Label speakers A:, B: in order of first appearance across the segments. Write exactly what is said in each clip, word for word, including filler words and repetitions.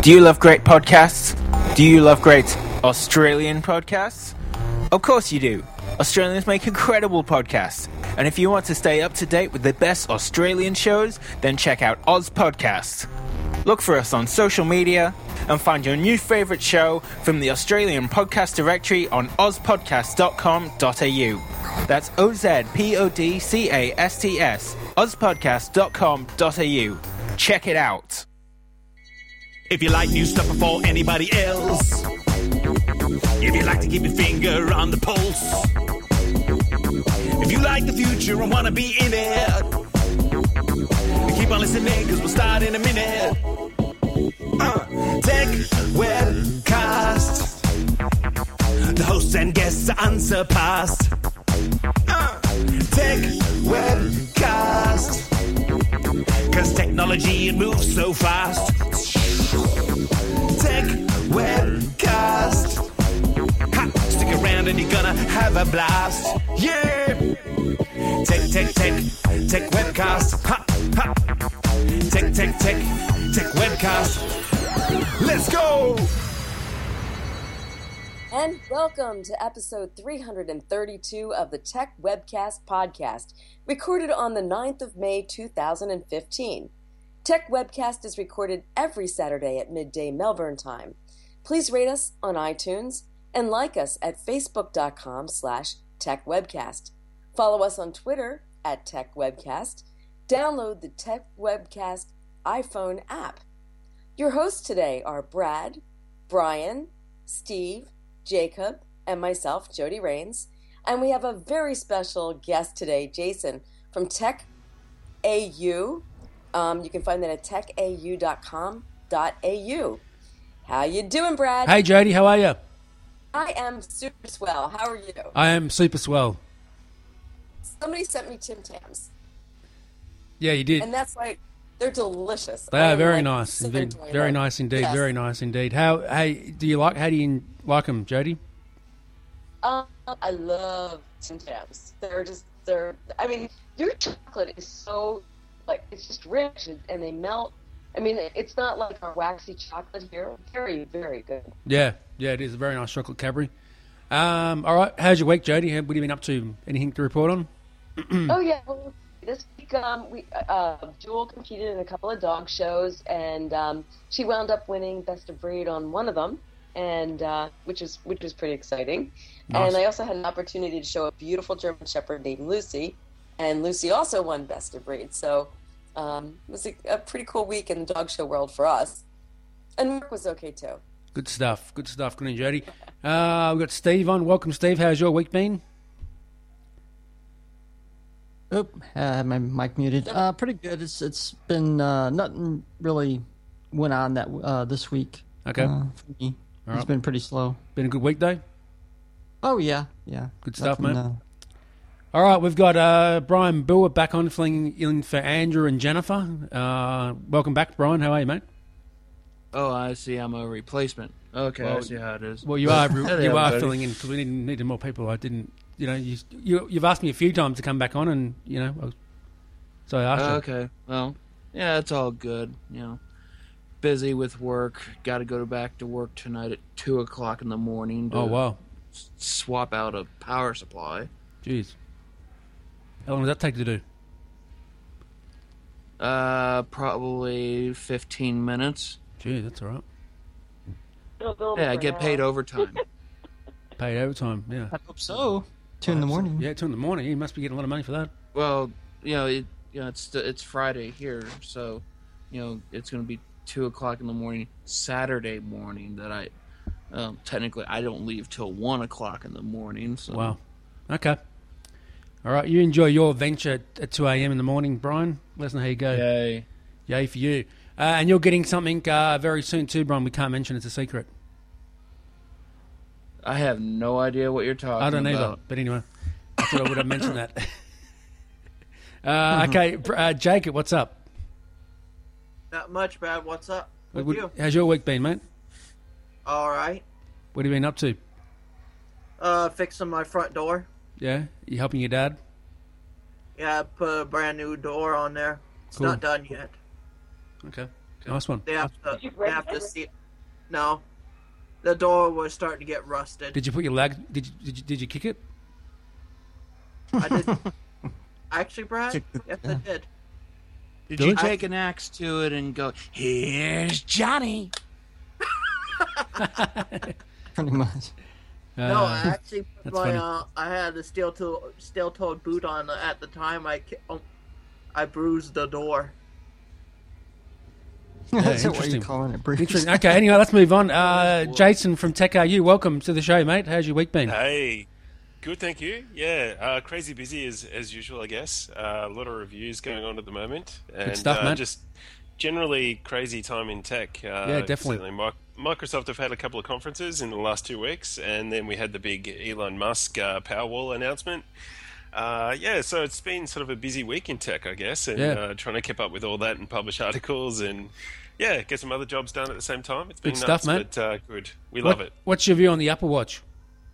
A: Do you love great podcasts? Do you love great Australian podcasts? Of course you do. Australians make incredible podcasts. And if you want to stay up to date with the best Australian shows, then check out Oz Podcasts. Look for us on social media and find your new favourite show from the Australian podcast directory on oz podcast dot com dot a u. That's O Z P O D C A S T S, oz podcast dot com dot a u. Check it out.
B: If you like new stuff before anybody else, if you like to keep your finger on the pulse, if you like the future and want to be in it, keep on listening because we'll start in a minute. Uh, Tech Webcast. The hosts and guests are unsurpassed. Uh, Tech Webcast. Because technology, it moves so fast. Tech Webcast. Ha, stick around and you're gonna have a blast. Yeah! Tech, tech, tech, tech webcast. Ha, ha. Tech, tech, tech, tech webcast. Let's go!
C: And welcome to episode three hundred thirty-two of the Tech Webcast podcast, recorded on the ninth of May two thousand fifteen. Tech Webcast is recorded every Saturday at midday Melbourne time. Please rate us on iTunes and like us at facebook.com slash techwebcast. Follow us on Twitter at TechWebcast. Download the Tech Webcast iPhone app. Your hosts today are Brad, Brian, Steve, Jacob, and myself, Jody Rains. And we have a very special guest today, Jason, from Tech A U. Um, you can find that at tech a u dot com dot a u. How you doing, Brad?
D: Hey, Jody, how are you?
C: I am super swell. How are you?
D: I am super swell.
C: Somebody sent me Tim Tams.
D: Yeah, you did.
C: And that's like, they're delicious.
D: They
C: I
D: are very
C: like
D: nice.
C: so
D: Indeed. Very
C: them.
D: nice indeed.
C: Yes.
D: Very nice indeed. How? Hey, do you like? How do you like them, Jody?
C: Um, I love Tim Tams. They're just, they're, I mean, your chocolate is so, like, it's just rich and, and they melt. I mean, it's not like our waxy chocolate here. Very, very good.
D: Yeah, yeah, it is a very nice chocolate Cadbury. Um, all right, how's your week, Jody? What have you been up to? Anything to report on?
C: Oh, yeah. Well, this week, um, we, uh, Jewel competed in a couple of dog shows, and um, she wound up winning Best of Breed on one of them, and uh, which is which was pretty exciting.
D: Nice.
C: And I also had an opportunity to show a beautiful German Shepherd named Lucy, and Lucy also won Best of Breed. So um, it was a, a pretty cool week in the dog show world for us. And work was okay, too.
D: Good stuff. Good stuff. Good on, Jody. Uh, we've got Steve on. Welcome, Steve. How's your week been?
E: Oop, I had my mic muted. Uh, pretty good. It's it's been uh, nothing really went on that uh, this week.
D: Okay.
E: Uh, for me,
D: All
E: it's
D: right.
E: been pretty slow.
D: Been a good week, though?
E: Oh yeah, yeah.
D: Good stuff,
E: Nothing,
D: mate.
E: uh,
D: All right, we've got uh, Brian Brewer back on, filling in for Andrew and Jennifer. Uh, welcome back, Brian. How are you, mate?
F: Oh, I see. I'm a replacement. Okay, I
D: Well,
F: see how it is.
D: Well, you are
F: Yeah,
D: you are
F: buddy.
D: filling in because we needed, needed more people. I didn't, you know, you, you you've asked me a few times to come back on, and you know, I was, so I asked
F: Oh,
D: you.
F: okay. Well, yeah, it's all good. You know, busy with work. Got to go back to work tonight at two o'clock in the morning. To
D: Oh wow,
F: s- swap out a power supply.
D: jeez, how long does that take to do?
F: Uh, probably fifteen minutes.
D: Jeez, that's all right.
F: Yeah, I get paid overtime.
D: Paid overtime, yeah.
E: I hope so. Two in the morning.
D: Yeah, two in the morning. You must be getting a lot of money for that.
F: Well, you know, it, you know, it's it's Friday here, so you know it's going to be two o'clock in the morning Saturday morning. That I um, technically I don't leave till one o'clock in the morning. So.
D: Wow. Okay. All right. You enjoy your venture at two a m in the morning, Brian. Let us know how you go.
F: Yay.
D: Yay for you. Uh, and you're getting something uh, very soon too, Brian. We can't mention. It's a secret.
F: I have no idea what you're talking
D: I don't either.
F: about.
D: But anyway, I thought I would have mentioned that. uh, okay, uh, Jacob, what's up?
G: Not much, Brad. What's up with
D: What-
G: you?
D: How's your week been, mate?
G: All right.
D: What have you been up to?
G: Uh, fixing my front door.
D: Yeah? You helping your dad?
G: Yeah, I put a brand new door on there. It's
D: Cool.
G: not done yet.
D: Okay. Nice one.
G: They have to.
C: Did you
G: They
C: break
G: have to
C: it?
G: see. No, the door was starting to get rusted.
D: Did you put your leg? Did you did you, did you kick it?
G: I did. Actually, Brad,
E: Kick the-
G: yes, I did.
F: Did
D: Really?
F: you take an axe to it and go, "Here's Johnny"?
E: Pretty much.
G: No,
D: Uh,
G: I actually put
D: that's
G: my.
D: funny.
G: Uh, I had a steel toe, steel toed boot on at the time. I, ki- um, I bruised the door.
E: That's what
D: interesting.
E: you're calling it, Bruce.
D: Interesting. Okay, anyway, let's move on. Uh, Jason from Tech R U, welcome to the show, mate. How's your week been?
H: Hey, good, thank you. Yeah, uh, crazy busy as as usual, I guess. Uh, a lot of reviews going on at the moment, and
D: stuff,
H: uh,
D: man.
H: just generally crazy time in tech. Uh,
D: Yeah, definitely.
H: certainly Mi- Microsoft have had a couple of conferences in the last two weeks, and then we had the big Elon Musk uh, Powerwall announcement. Uh, yeah, so it's been sort of a busy week in tech, I guess, and
D: Yeah.
H: uh, trying to keep up with all that and publish articles and. Yeah, get some other jobs done at the same time. It's been
D: Good
H: nuts,
D: stuff, mate.
H: but uh, good. We
D: What-
H: love it.
D: What's your view on the Apple Watch?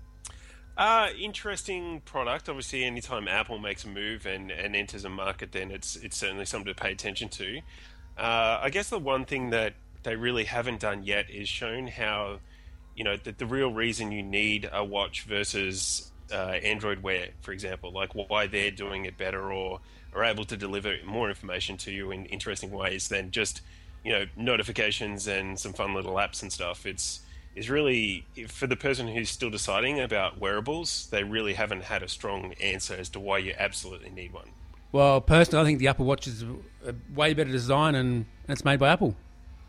H: Uh, interesting product. Obviously, anytime Apple makes a move and, and enters a market, then it's it's certainly something to pay attention to. Uh, I guess the one thing that they really haven't done yet is shown how, you know, that the real reason you need a watch versus uh, Android Wear, for example, like why they're doing it better or are able to deliver more information to you in interesting ways than just, you know, notifications and some fun little apps and stuff. It's is really, for the person who's still deciding about wearables, they really haven't had a strong answer as to why you absolutely need one.
D: Well, personally, I think the Apple Watch is a way better design and it's made by Apple.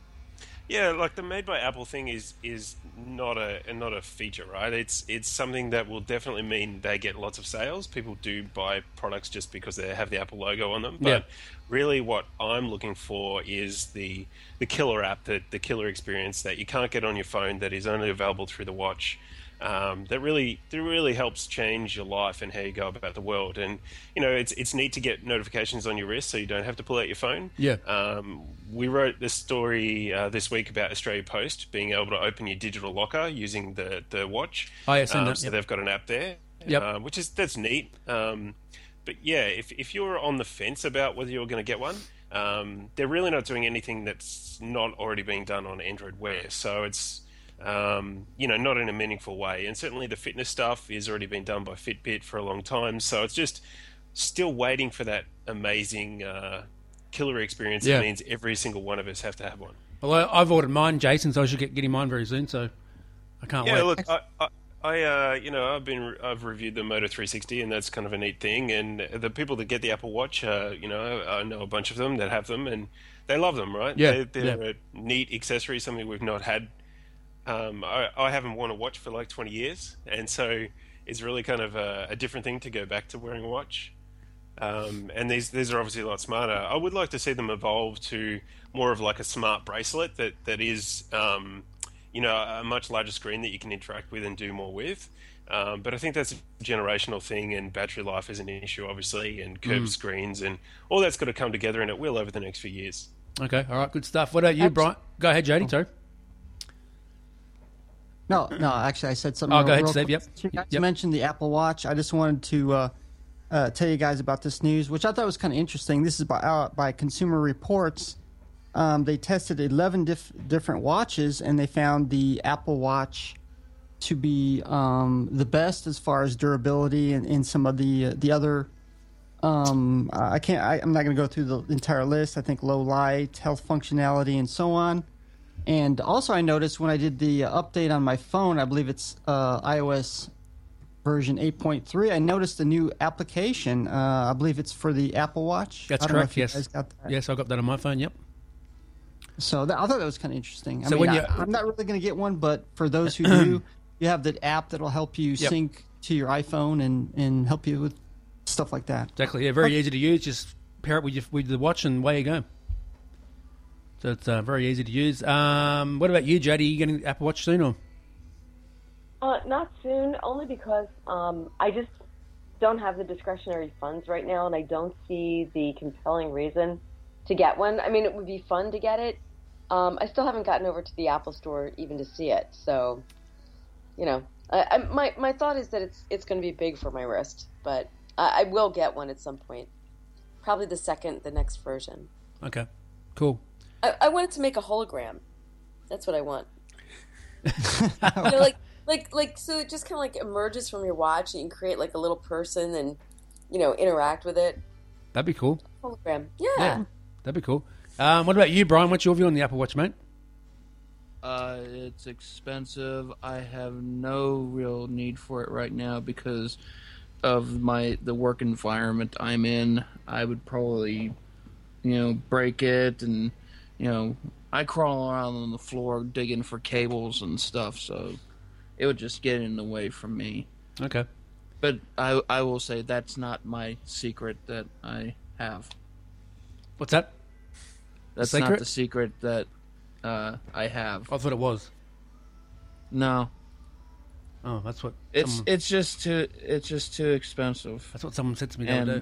H: Yeah, like the made by Apple thing is is not a not a feature, right? It's it's something that will definitely mean they get lots of sales. People do buy products just because they have the Apple logo on them. But
D: Yeah.
H: really what I'm looking for is the the killer app, the, the killer experience that you can't get on your phone, that is only available through the watch. Um, that really that really helps change your life and how you go about the world. And you know, it's it's neat to get notifications on your wrist so you don't have to pull out your phone.
D: Yeah.
H: Um, we wrote this story uh, this week about Australia Post being able to open your digital locker using the the watch.
D: Oh, yeah, seen
H: Um,
D: that,
H: So
D: yep.
H: they've got an app there,
D: Yep.
H: uh, which is that's neat. Um, but yeah, if if you're on the fence about whether you're going to get one, um, they're really not doing anything that's not already being done on Android Wear. So it's um, you know, not in a meaningful way. And certainly the fitness stuff is already been done by Fitbit for a long time. So it's just still waiting for that amazing uh, killer experience
D: Yeah.
H: that means every single one of us have to have one.
D: Well, I- I've ordered mine, Jason, so I should get getting mine very soon. So I can't
H: Yeah,
D: wait.
H: look, I, I, I uh, you know, I've been, I've reviewed the Moto three sixty, and that's kind of a neat thing. And the people that get the Apple Watch, uh, you know, I know a bunch of them that have them, and they love them, right?
D: Yeah,
H: they're, they're
D: yeah.
H: a neat accessory, something we've not had. Um, I, I haven't worn a watch for like twenty years, and so it's really kind of a, a different thing to go back to wearing a watch. Um, and these these are obviously a lot smarter. I would like to see them evolve to more of like a smart bracelet that that is, um, you know, a much larger screen that you can interact with and do more with. Um, but I think that's a generational thing, and battery life is an issue, obviously, and curved
D: Mm.
H: screens, and all that's got to come together, and it will over the next few years.
D: Okay, all right, good stuff. What about you, Brian? Go ahead, Jody. Sorry.
E: No, no. Actually, I said something.
D: Oh, go
E: real-
D: ahead,
E: real
D: Steve,
E: quick.
D: yep.
E: You guys
D: Yep.
E: mentioned the Apple Watch. I just wanted to uh, uh, tell you guys about this news, which I thought was kind of interesting. This is by uh, by Consumer Reports. Um, they tested eleven diff- different watches, and they found the Apple Watch to be um, the best as far as durability, and, and some of the uh, the other. Um, I can't. I, I'm not going to go through the entire list. I think low light, health functionality, and so on. And also, I noticed when I did the uh, update on my phone, I believe it's uh, iOS version eight point three, I noticed a new application. Uh, I believe it's for the Apple Watch.
D: That's
E: I don't know
D: correct,
E: if you
D: yes.
E: guys got that.
D: Yes, I got that on my phone, yep.
E: So that, I thought that was kind of interesting. I
D: So
E: mean,
D: when
E: I,
D: you-
E: I'm not really going to get one, but for those who do, you have the app that will help you
D: Yep.
E: sync to your iPhone and, and help you with stuff like that.
D: Exactly, yeah, very easy to use. Just pair it with, your, with the watch and away you go. So it's uh, very easy to use. Um, what about you, Jody? Are you getting the Apple Watch soon? Or?
C: Uh, not soon, only because um, I just don't have the discretionary funds right now, and I don't see the compelling reason to get one. I mean, it would be fun to get it. Um, I still haven't gotten over to the Apple Store even to see it, so you know, I, I, my my thought is that it's it's going to be big for my wrist, but I, I will get one at some point. Probably the second, the next version.
D: Okay, cool.
C: I, I want it to make a hologram. That's what I want. You know, like, like, like, so it just kind of like emerges from your watch, and you can create like a little person, and you know, interact with it.
D: That'd be cool.
C: Hologram, yeah.
D: Yeah, that'd be cool. Um, what about you, Brian? What's your view on the Apple Watch, mate?
F: Uh, it's expensive. I have no real need for it right now because of my the work environment I'm in. I would probably, you know, break it, and you know, I crawl around on the floor digging for cables and stuff, so it would just get in the way from me.
D: Okay.
F: But I I will say that's not my secret that I have.
D: What's that?
F: That's
D: Secret?
F: not the secret that uh, I have.
D: I thought it was.
F: No.
D: Oh, that's what.
F: It's
D: someone,
F: it's just too it's just too expensive.
D: that's what someone said to me the
F: And-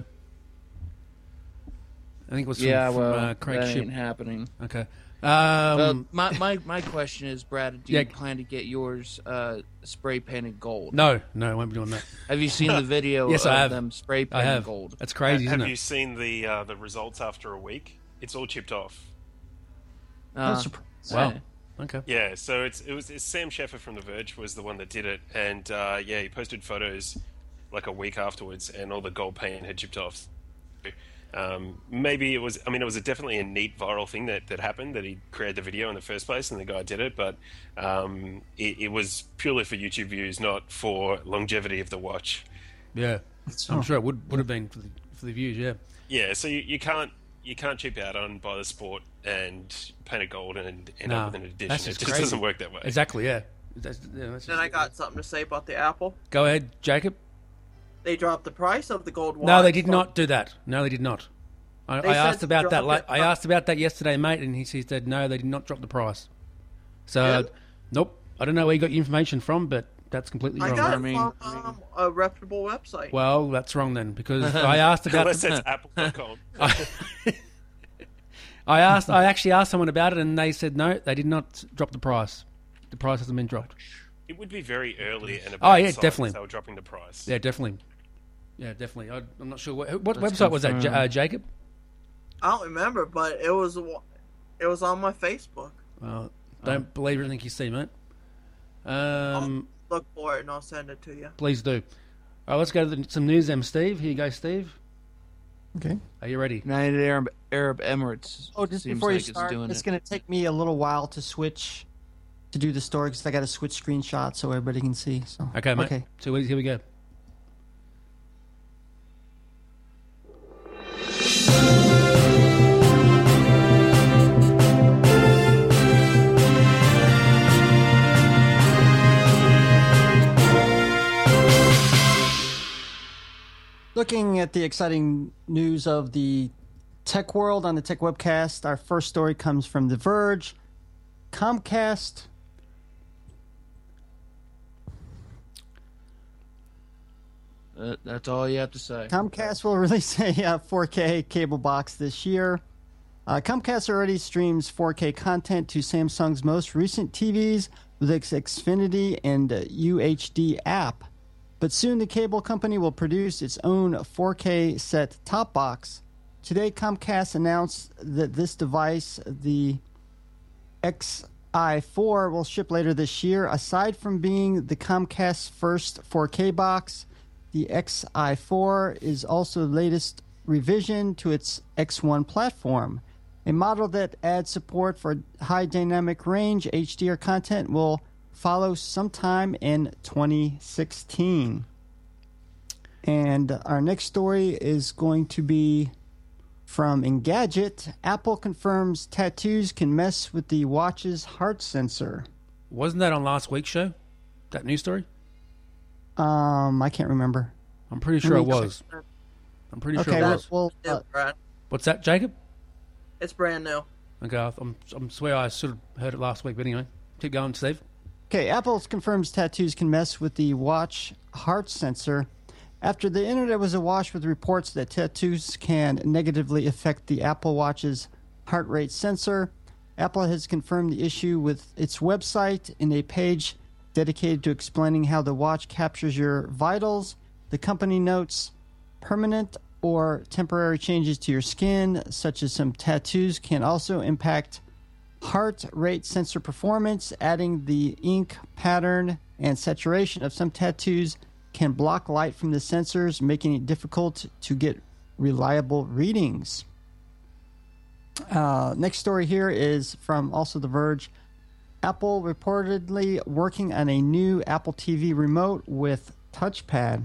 D: other day. I think it was from,
F: Yeah,
D: from
F: well,
D: uh, Craig
F: that
D: Ship.
F: ain't happening.
D: Okay.
F: Well,
D: Um,
F: my, my my question is, Brad, do
D: Yeah.
F: you plan to get yours uh, spray painted gold?
D: no, no, I won't be doing that.
F: Have you seen the video
D: Yes,
F: of
D: I have.
F: them spray
D: I
F: painted
D: have.
F: gold?
D: That's crazy,
H: Have
D: isn't
H: you
D: it?
H: seen the uh, the results after a week? It's all chipped off.
F: Uh,
E: That's surprising.
D: Wow.
F: hey.
D: Okay.
H: Yeah, so it's it was it's Sam Sheffer from The Verge was the one that did it, and uh, yeah, he posted photos like a week afterwards, and all the gold paint had chipped off. Um, maybe it was. I mean, it was a, definitely a neat viral thing that, that happened. That he created the video in the first place, and the guy did it. But um, it, it was purely for YouTube views, not for longevity of the watch.
D: Yeah, I'm sure it would would have been for the, for the views. Yeah.
H: Yeah, so you, you can't you can't cheap out on buy the sport and paint it gold and end
D: Nah,
H: up with an edition.
D: that's
H: It
D: just
H: just
D: crazy.
H: doesn't work that way.
D: Exactly. Yeah. That's, yeah that's
G: Then
D: just-
G: I got something to say about the Apple.
D: Go ahead, Jacob.
G: They dropped the price of the gold watch.
D: No, they did
G: from-
D: not do that. No, they did not. I,
G: They
D: I
G: said
D: asked about that.
G: drop
D: Like,
G: it
D: I
G: from-
D: asked about that yesterday, mate, and he, he said no, they did not drop the price. So,
G: Really?
D: nope. I don't know where you got your information from, but that's completely
G: I
D: wrong.
G: got
F: I
G: it
F: mean-
G: from um, a reputable website.
D: Well, that's wrong then, because I asked about.
H: Unless it's apple dot com.
D: I asked. I actually asked someone about it, and they said no, they did not drop the price. The price hasn't been dropped.
H: It would be very early and a
D: Oh,
H: bad
D: yeah,
H: sign
D: definitely.
H: if they were dropping the price.
D: Yeah, definitely. Yeah, definitely. I, I'm not sure what, what
F: Let's
D: website was that, J-
F: confirm.
D: uh, Jacob.
G: I don't remember, but it was it was on my Facebook.
D: Well, don't believe everything you see, mate. Um,
G: Look for it and I'll send it to you.
D: please do. All right, let's go to the, some news. Then, Steve. Here you go, Steve.
E: Okay.
D: Are you ready?
F: United Arab Arab Emirates.
E: Oh, just
F: seems
E: before
F: like
E: you start,
F: it's doing
E: it's
F: it.
E: going to take me a little while to switch to do the story because I got to switch screenshots so everybody can see. So
D: Okay, mate.
E: Okay.
D: So here we go.
E: Looking at the exciting news of the tech world on the Tech Webcast, our first story comes from The Verge. Comcast
F: Uh, that's all you have to say.
E: Comcast will release a uh, four K cable box this year. Uh, Comcast already streams four K content to Samsung's most recent T Vs with its Xfinity and uh, U H D app. But soon the cable company will produce its own four K set-top box. Today, Comcast announced that this device, the X I four, will ship later this year. Aside from being the Comcast's first four K box, the X I four is also the latest revision to its X one platform. A model that adds support for high dynamic range H D R content will follow sometime in twenty sixteen. And our next story is going to be from Engadget. Apple confirms tattoos can mess with the watch's heart sensor.
D: Wasn't that on last week's show? That news story?
E: Um, I can't remember.
D: I'm pretty sure it
E: Let me-
D: was. I'm pretty
E: Okay,
D: sure it
E: well,
D: was.
E: well
G: Yeah,
E: uh,
G: Brad.
D: What's that, Jacob?
G: It's brand new.
D: Okay, I- I'm I'm swear I should have heard it last week, but anyway, keep going, Steve.
E: Okay, Apple confirms tattoos can mess with the watch heart sensor. After the internet was awash with reports that tattoos can negatively affect the Apple Watch's heart rate sensor, Apple has confirmed the issue with its website in a page dedicated to explaining how the watch captures your vitals. The company notes permanent or temporary changes to your skin, such as some tattoos, can also impact heart rate sensor performance. Adding the ink pattern and saturation of some tattoos can block light from the sensors, making it difficult to get reliable readings. Uh, next story here is from also The Verge. Apple reportedly working on a new Apple T V remote with touchpad.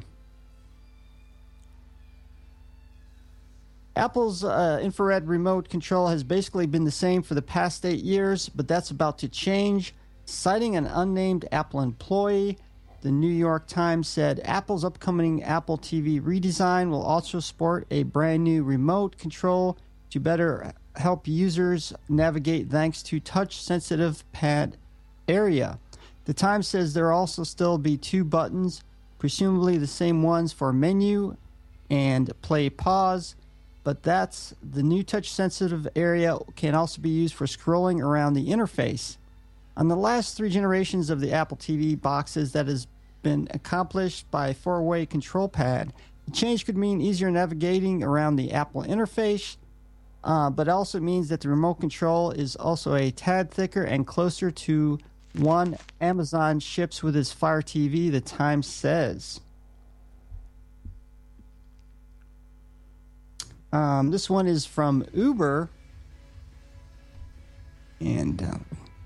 E: Apple's uh, infrared remote control has basically been the same for the past eight years, but that's about to change. Citing an unnamed Apple employee, the New York Times said Apple's upcoming Apple T V redesign will also sport a brand new remote control to better help users navigate thanks to touch-sensitive pad area. The Times says there will also still be two buttons, presumably the same ones for menu and play pause, but that's the new touch-sensitive area can also be used for scrolling around the interface. On the last three generations of the Apple T V boxes, that has been accomplished by a four-way control pad. The change could mean easier navigating around the Apple interface, uh, but also means that the remote control is also a tad thicker and closer to one Amazon ships with its Fire T V, the Times says. Um, this one is from Uber, and uh,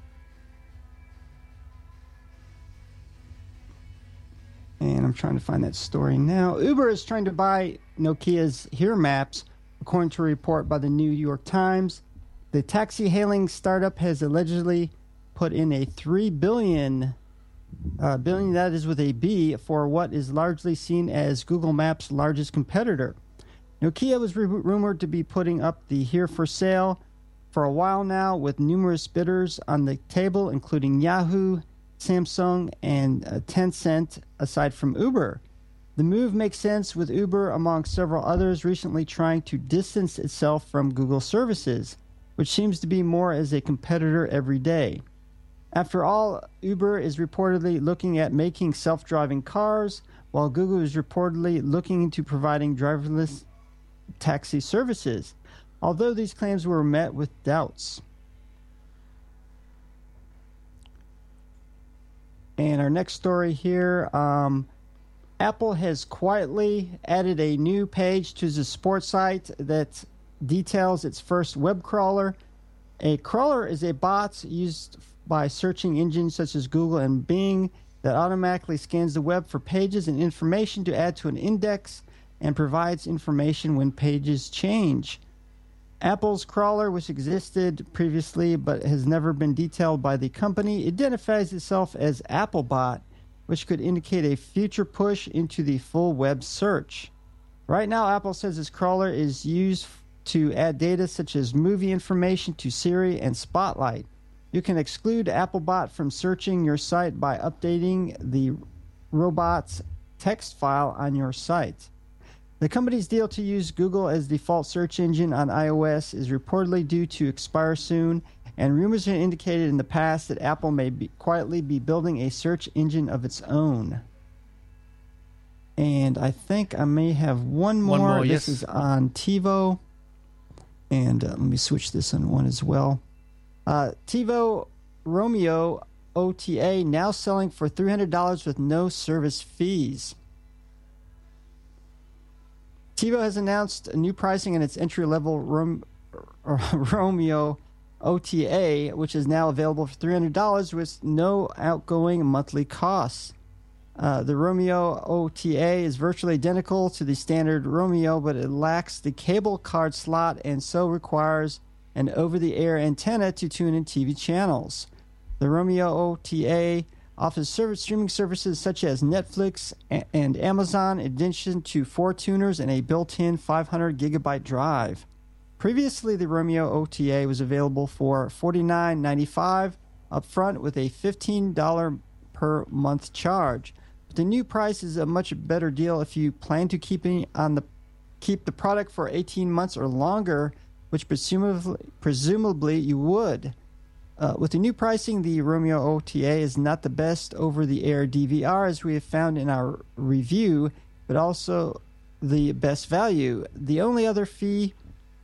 E: and I'm trying to find that story now. Uber is trying to buy Nokia's Here Maps, according to a report by the New York Times. The taxi-hailing startup has allegedly put in a three billion uh, billion, that is with a B, for what is largely seen as Google Maps' largest competitor. Nokia was r- rumored to be putting up the Here for sale for a while now, with numerous bidders on the table, including Yahoo, Samsung, and uh, Tencent, aside from Uber. The move makes sense with Uber, among several others, recently trying to distance itself from Google services, which seems to be more as a competitor every day. After all, Uber is reportedly looking at making self-driving cars, while Google is reportedly looking into providing driverless taxi services, although these claims were met with doubts. And our next story here, um, Apple has quietly added a new page to the sports site that details its first web crawler. A crawler is a bot used by searching engines such as Google and Bing that automatically scans the web for pages and information to add to an index and provides information when pages change. Apple's crawler, which existed previously but has never been detailed by the company, identifies itself as Applebot, which could indicate a future push into the full web search. Right now, Apple says its crawler is used to add data such as movie information to Siri and Spotlight. You can exclude Applebot from searching your site by updating the robot's text file on your site. The company's deal to use Google as default search engine on iOS is reportedly due to expire soon, and rumors have indicated in the past that Apple may be quietly be building a search engine of its own. And I think I may have one more.
D: One more,
E: this
D: yes.
E: is on TiVo. And uh, let me switch this on one as well. Uh, TiVo Romeo O T A now selling for three hundred dollars with no service fees. TiVo has announced a new pricing on its entry-level Rom- Romeo O T A, which is now available for three hundred dollars with no outgoing monthly costs. Uh, the Romeo O T A is virtually identical to the standard Romeo, but it lacks the cable card slot and so requires an over-the-air antenna to tune in T V channels. The Romeo O T A offers service streaming services such as Netflix and Amazon, in addition to four tuners and a built-in five hundred gigabyte drive. Previously, the Romeo O T A was available for forty-nine ninety-five upfront with a fifteen dollars per month charge. But the new price is a much better deal if you plan to keep it on the keep the product for eighteen months or longer, which presumably presumably you would. Uh, with the new pricing, the Romeo O T A is not the best over-the-air D V R, as we have found in our review, but also the best value. The only other fee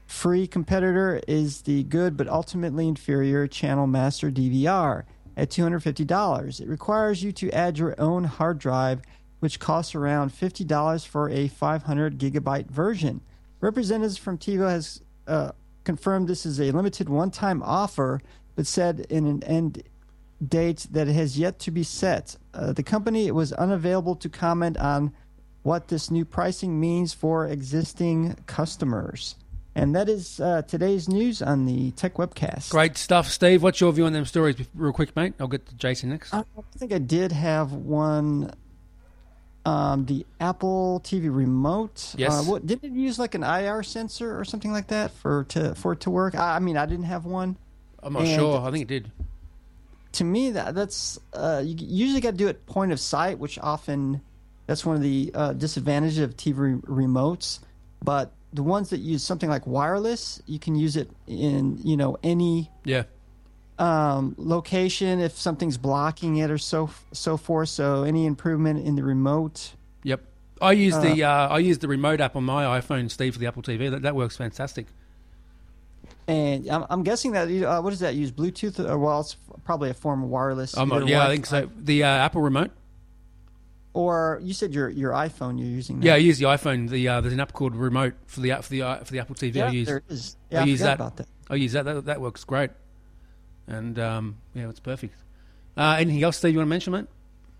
E: free competitor is the good but ultimately inferior Channel Master D V R at two hundred fifty dollars. It requires you to add your own hard drive, which costs around fifty dollars for a five hundred gigabyte version. Representatives from TiVo has uh, confirmed this is a limited one-time offer, but said in an end date that it has yet to be set. Uh, the company was unavailable to comment on what this new pricing means for existing customers. And that is uh, today's news on the Tech Webcast.
D: Great stuff, Steve. What's your view on them stories, real quick, mate? I'll get to Jason next.
E: I think I did have one. Um, the Apple T V remote.
D: Yes.
E: Uh, what, did it use like an I R sensor or something like that for to for it to work? I, I mean, I didn't have one.
D: I'm not
E: And
D: sure. I think it did.
E: To me, that that's uh, you usually got to do it point of sight, which often that's one of the uh, disadvantages of T V re- remotes. But the ones that use something like wireless, you can use it in you know any
D: Yeah.
E: um, location if something's blocking it or so so forth. So any improvement in the remote.
D: Yep. I use the uh, I use the remote app on my iPhone, Steve, for the Apple T V. That that works fantastic.
E: And I'm, I'm guessing that uh, what does that use? Bluetooth? Or, well, it's probably a form of wireless.
D: I'm not,
E: either
D: yeah, I
E: Wi-Fi.
D: think so. The uh, Apple remote.
E: Or you said your your iPhone you're using. Now.
D: Yeah, I use the iPhone. The uh, there's an app called Remote for the for the uh, for the Apple T V.
E: Yeah,
D: I use.
E: there is. Yeah, I,
D: I use
E: forgot
D: that.
E: about that.
D: I use that. That that works great. And um, yeah, it's perfect. Uh, anything else, Steve? You want to mention, mate?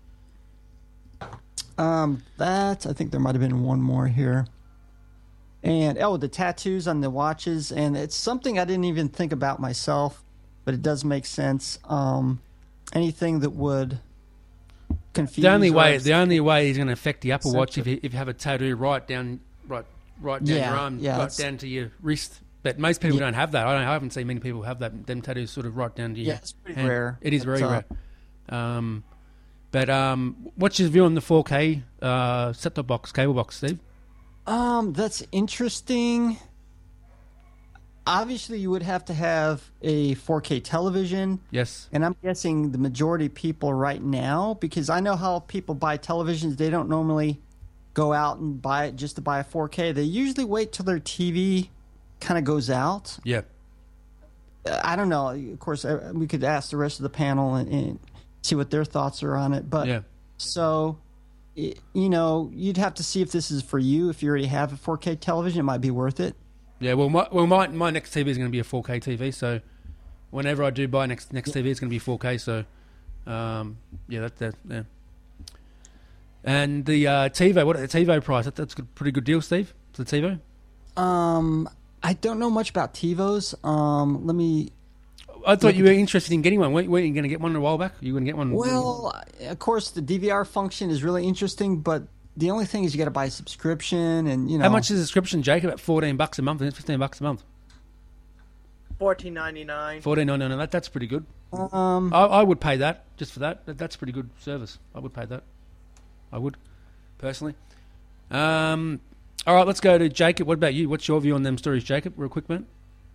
E: Um, that I think there might have been one more here. And oh, the tattoos on the watches, and it's something I didn't even think about myself, but it does make sense. Um, anything that would confuse.
D: The only
E: or
D: way,
E: upset-
D: the only way is going to affect the Apple Watch if
E: Censor.
D: you, if you have a tattoo right down, right, right down
E: Yeah,
D: your arm,
E: yeah,
D: right
E: that's-
D: down to your wrist. But most people
E: Yeah.
D: don't have that. I, don't, I haven't seen many people have that. Them tattoos sort of right down to your.
E: Yeah, it's pretty
D: hand.
E: rare.
D: It is very
E: It's, uh,
D: rare. Um, but um, what's your view on the four K uh, set-top box, cable box, Steve?
E: Um, that's interesting. Obviously, you would have to have a four K television.
D: Yes.
E: And I'm guessing the majority of people right now, because I know how people buy televisions, they don't normally go out and buy it just to buy a four K. They usually wait till their T V kind of goes out.
D: Yeah.
E: Uh, I don't know. Of course, uh, we could ask the rest of the panel and, and see what their thoughts are on it. But
D: Yeah.
E: so, y- you know, you'd have to see if this is for you. If you already have a four K television, it might be worth it.
D: Yeah. Well, my well my my next T V is going to be a four K T V. So whenever I do buy next next T V, it's going to be four K. So um, yeah, that that yeah. And the uh, TiVo, what the TiVo price? That, that's a good, pretty good deal, Steve. For the TiVo.
E: Um, I don't know much about TiVos. Um, let me.
D: I thought you were interested in getting one. Weren't, weren't you going to get one a while back? You going to get one?
E: Well, of course, the D V R function is really interesting, but the only thing is you got to buy a subscription, and you know
D: How much is the subscription, Jake? About fourteen bucks a month. It's fifteen bucks a month.
G: Fourteen ninety nine.
D: Fourteen. No, no, no. That, that's pretty good.
E: Um,
D: I, I would pay that just for that. that. That's pretty good service. I would pay that. I would, personally. Um, all right, let's go to Jacob. What about you? What's your view on them stories, Jacob? Real quick, man.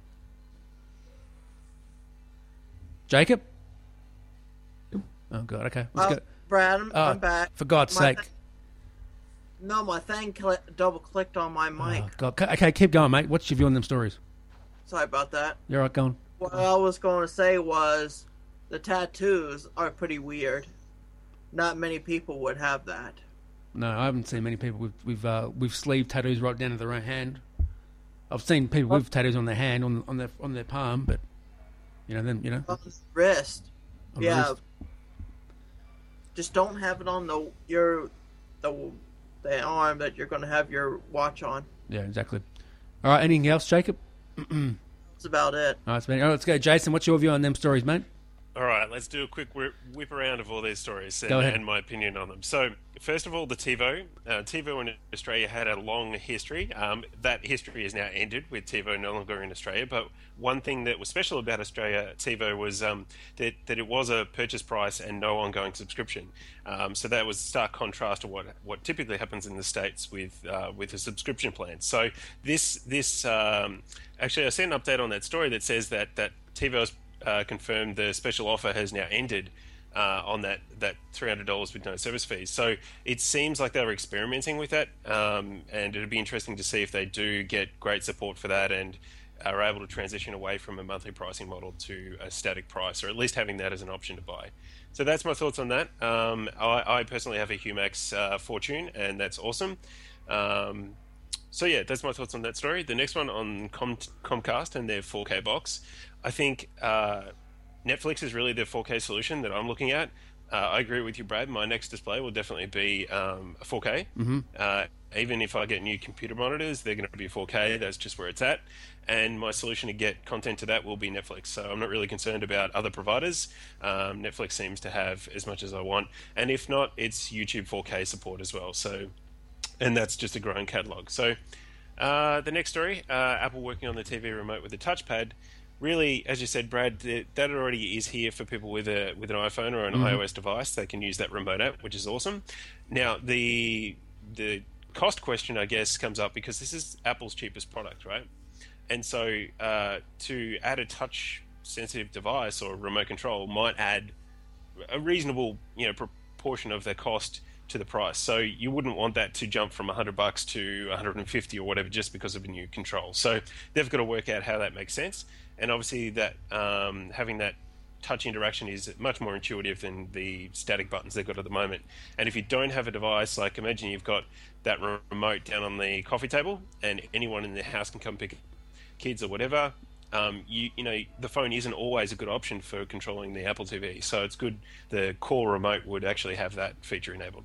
D: Jacob? Oh, God. Okay. Let's
G: Oh,
D: go.
G: Brad, I'm,
D: Oh,
G: I'm back.
D: For God's
G: My
D: sake.
G: th- no, my thing cli double clicked on my mic.
D: Oh, God. Okay, keep going, mate. What's your view on them stories?
G: Sorry about that.
D: You're all right, going.
G: What I was going to say was the tattoos are pretty weird. Not many people would have that.
D: No, I haven't seen many people with with uh, with sleeve tattoos right down to their own hand. I've seen people with tattoos on their hand, on on their on their palm, but you know, then you know,
G: On the wrist.
D: on the
G: yeah.
D: wrist.
G: Just don't have it on the your the the arm that you're going to have your watch on.
D: Yeah, exactly. All right, anything else, Jacob?
G: That's about it.
D: All right, all right, let's go, Jason. What's your view on them stories, mate?
H: All right, let's do a quick whip, whip around of all these stories and,
D: Go ahead.
H: and my opinion on them. So, first of all, the TiVo. Uh, TiVo in Australia had a long history. Um, that history is now ended with TiVo no longer in Australia. But one thing that was special about Australia TiVo was um, that, that it was a purchase price and no ongoing subscription. Um, so that was a stark contrast to what what typically happens in the States with uh, with a subscription plan. So this this um, actually, I sent an update on that story that says that that TiVo's Uh, confirmed the special offer has now ended uh, on that, that three hundred dollars with no service fees. So it seems like they were experimenting with that, um, and it'd be interesting to see if they do get great support for that and are able to transition away from a monthly pricing model to a static price, or at least having that as an option to buy. So that's my thoughts on that. Um, I, I personally have a Humax uh, Fortune, and that's awesome. Um, so yeah, that's my thoughts on that story. The next one on Com- Comcast and their four K box. I think uh, Netflix is really the four K solution that I'm looking at. Uh, I agree with you, Brad. My next display will definitely be um, a four K.
D: Mm-hmm.
H: Uh, even if I get new computer monitors, they're going to be four K. That's just where it's at. And my solution to get content to that will be Netflix. So I'm not really concerned about other providers. Um, Netflix seems to have as much as I want. And if not, it's YouTube four K support as well. So, and that's just a growing catalog. So uh, the next story, uh, Apple working on the T V remote with a touchpad. Really, as you said, Brad, that already is here for people with a with an iPhone or an mm-hmm. iOS device. They can use that remote app, which is awesome. Now, the the cost question, I guess, comes up because this is Apple's cheapest product, right? And so uh, to add a touch-sensitive device or remote control might add a reasonable, you know, proportion of their cost to the price. So you wouldn't want that to jump from one hundred bucks to one hundred fifty or whatever just because of a new control. So they've got to work out how that makes sense. And obviously that um, having that touch interaction is much more intuitive than the static buttons they've got at the moment. And if you don't have a device, like imagine you've got that remote down on the coffee table and anyone in the house can come pick kids or whatever, um, you you know, the phone isn't always a good option for controlling the Apple T V. So it's good the core remote would actually have that feature enabled.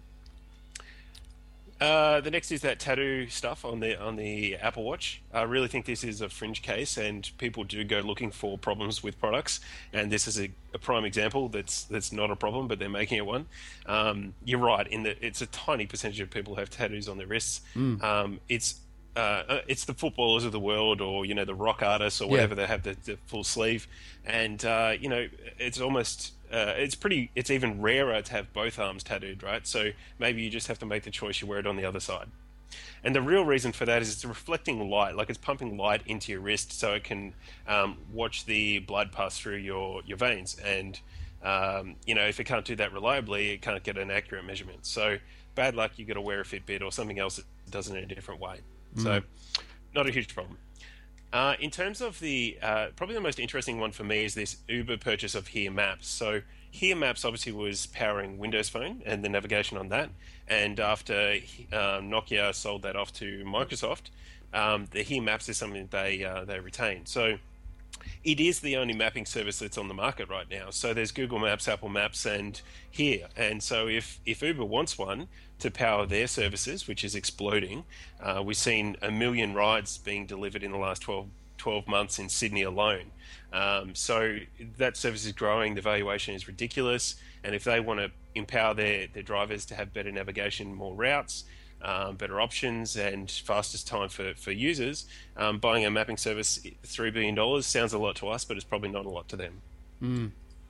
H: Uh, the next is that tattoo stuff on the on the Apple Watch. I really think this is a fringe case, and people do go looking for problems with products. And this is a, a prime example that's that's not a problem, but they're making it one. Um, you're right in that it's a tiny percentage of people who have tattoos on their wrists.
D: Mm.
H: Um, it's uh, it's the footballers of the world, or you know the rock artists, or whatever. Yeah. They have the, the full sleeve, and uh, you know it's almost. Uh, it's pretty. It's even rarer to have both arms tattooed, right? So maybe you just have to make the choice. You wear it on the other side, and the real reason for that is it's reflecting light, like it's pumping light into your wrist, so it can um, watch the blood pass through your your veins. And um, you know, if it can't do that reliably, it can't get an accurate measurement. So bad luck. You got to wear a Fitbit or something else that does it in a different way. Mm. So not a huge problem. Uh, in terms of the, uh, probably the most interesting one for me is this Uber purchase of Here Maps. So Here Maps obviously was powering Windows Phone and the navigation on that. And after um, Nokia sold that off to Microsoft, um, the Here Maps is something they uh, they retain. So it is the only mapping service that's on the market right now. So there's Google Maps, Apple Maps, and Here. And so if, if Uber wants one to power their services, which is exploding, uh, we've seen a million rides being delivered in the last twelve, twelve months in Sydney alone. Um, so that service is growing. The valuation is ridiculous. And if they want to empower their, their drivers to have better navigation, more routes, Um, better options and fastest time for, for users, um, buying a mapping service three billion dollars sounds a lot to us, but it's probably not a lot to them.
D: Mm.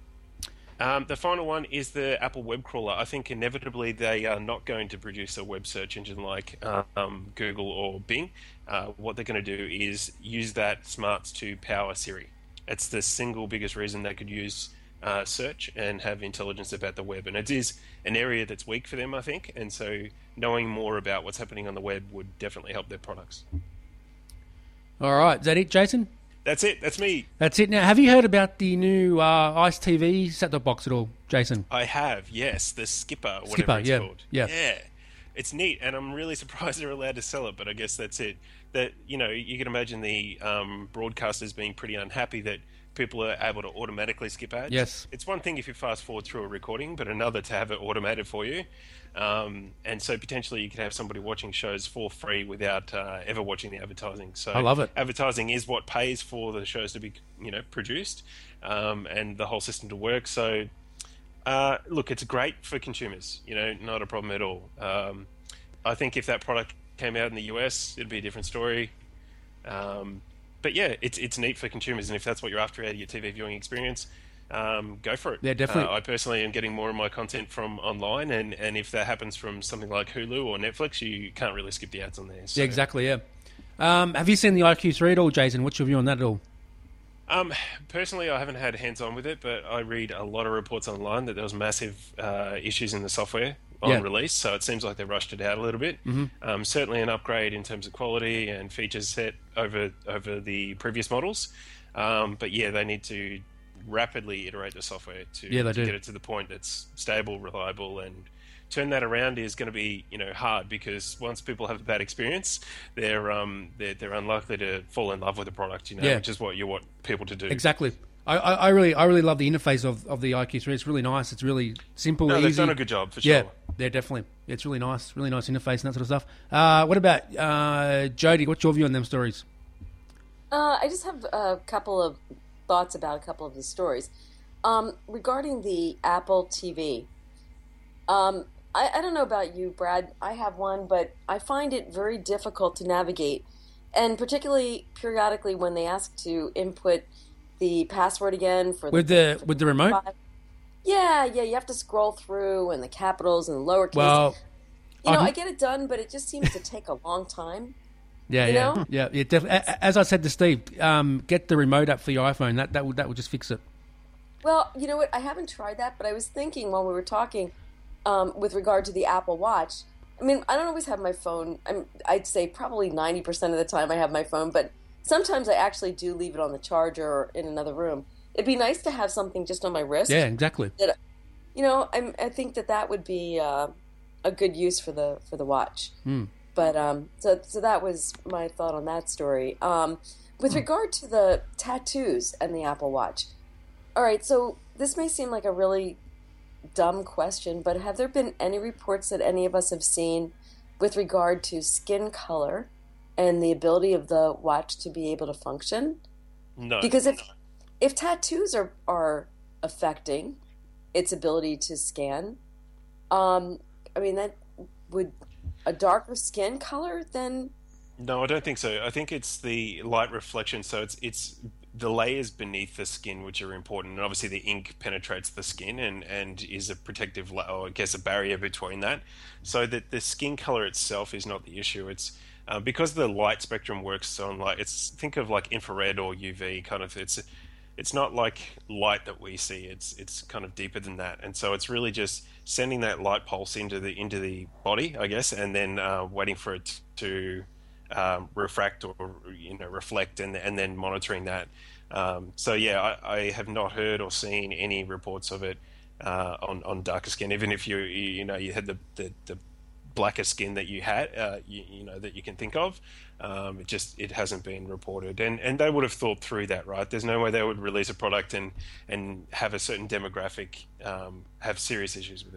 H: Um, the final one is the Apple web crawler. I think inevitably they are not going to produce a web search engine like um, Google or Bing. Uh, what they're going to do is use that smarts to power Siri. It's the single biggest reason they could use Uh, search and have intelligence about the web, and it is an area that's weak for them, I think, and so knowing more about what's happening on the web would definitely help their products.
D: All right, is that it, Jason?
H: That's it. That's me.
D: That's it. Now, have you heard about the new uh, ICE T V set-top box at all, Jason?
H: I have, yes, the Skipper, whatever
D: Skipper,
H: it's
D: yeah.
H: called.
D: Yeah,
H: yeah. It's neat, and I'm really surprised they're allowed to sell it, but I guess that's it. That, you know, you can imagine the um, broadcasters being pretty unhappy that people are able to automatically skip ads.
D: Yes.
H: It's one thing if you fast forward through a recording, but another to have it automated for you. Um, and so potentially you could have somebody watching shows for free without uh, ever watching the advertising. So
D: I love it.
H: Advertising is what pays for the shows to be, you know, produced um, and the whole system to work. So uh, look, it's great for consumers, you know, not a problem at all. Um, I think if that product came out in the U S, it'd be a different story. Um, But yeah, it's it's neat for consumers, and if that's what you're after out of your T V viewing experience, um, go for it.
D: Yeah, definitely.
H: Uh, I personally am getting more of my content from online, and, and if that happens from something like Hulu or Netflix, you can't really skip the ads on there. So.
D: Yeah, exactly, yeah. Um, have you seen the I Q three at all, Jason? What's your view on that at all?
H: Um, personally, I haven't had hands-on with it, but I read a lot of reports online that there was massive uh, issues in the software on
D: Yeah.
H: release, so it seems like they rushed it out a little bit.
D: Mm-hmm.
H: Um, certainly an upgrade in terms of quality and feature set over over the previous models. Um, but yeah, they need to rapidly iterate the software to,
D: Yeah, they
H: to
D: do.
H: get it to the point that's stable, reliable, and turn that around is going to be, you know, hard, because once people have a bad experience, they're um they're, they're unlikely to fall in love with the product, you know,
D: Yeah.
H: which is what you want people to do.
D: Exactly. I, I, I really I really love the interface of, of the I Q three. It's really nice. It's really simple,
H: No,
D: easy.
H: they've done a good job for sure.
D: Yeah, yeah, definitely. It's really nice, really nice interface and that sort of stuff. Uh, what about uh, Jody? What's your view on them stories?
C: Uh, I just have a couple of thoughts about a couple of the stories. Um, regarding the Apple T V, um, I, I don't know about you, Brad. I have one, but I find it very difficult to navigate, and particularly periodically when they ask to input the password again for
D: With
C: the
D: the
C: for
D: with the remote?
C: Yeah, yeah, you have to scroll through and the capitals and the lowercase.
D: Well,
C: you know,
D: I
C: I,
D: can-
C: get it done, but it just seems to take a long time.
D: Yeah,
C: You
D: yeah,
C: know?
D: yeah, yeah. Def- a- a- as I said to Steve, um, get the remote up for your iPhone. That that would that would just fix it.
C: Well, you know what? I haven't tried that, but I was thinking while we were talking um, with regard to the Apple Watch. I mean, I don't always have my phone. I'm, I'd say probably ninety percent of the time I have my phone, but sometimes I actually do leave it on the charger or in another room. It'd be nice to have something just on my wrist.
D: Yeah, exactly.
C: That, you know, I'm, I think that that would be uh, a good use for the for the watch.
D: Mm.
C: But um, so so that was my thought on that story. Um, with regard to the tattoos and the Apple Watch, all right. So this may seem like a really dumb question, but have there been any reports that any of us have seen with regard to skin color and the ability of the watch to be able to function?
H: No,
C: Because if
H: no.
C: if tattoos are are affecting its ability to scan, um, I mean that would a darker skin color then.
H: No, I don't think so. I think it's the light reflection. So it's it's the layers beneath the skin which are important, and obviously the ink penetrates the skin and, and is a protective, la- or I guess a barrier between that. So that the skin color itself is not the issue. It's uh, because the light spectrum works on like it's think of like infrared or U V kind of. It's it's not like light that we see. It's it's kind of deeper than that, and so it's really just sending that light pulse into the into the body, I guess, and then uh, waiting for it to um, refract or you know reflect, and and then monitoring that. Um, so yeah, I, I have not heard or seen any reports of it uh, on on darker skin. Even if you you, you know you had the, the, the blacker skin that you had, uh, you, you know that you can think of, um, it just it hasn't been reported, and and they would have thought through that, right? There's no way they would release a product and and have a certain demographic um, have serious issues with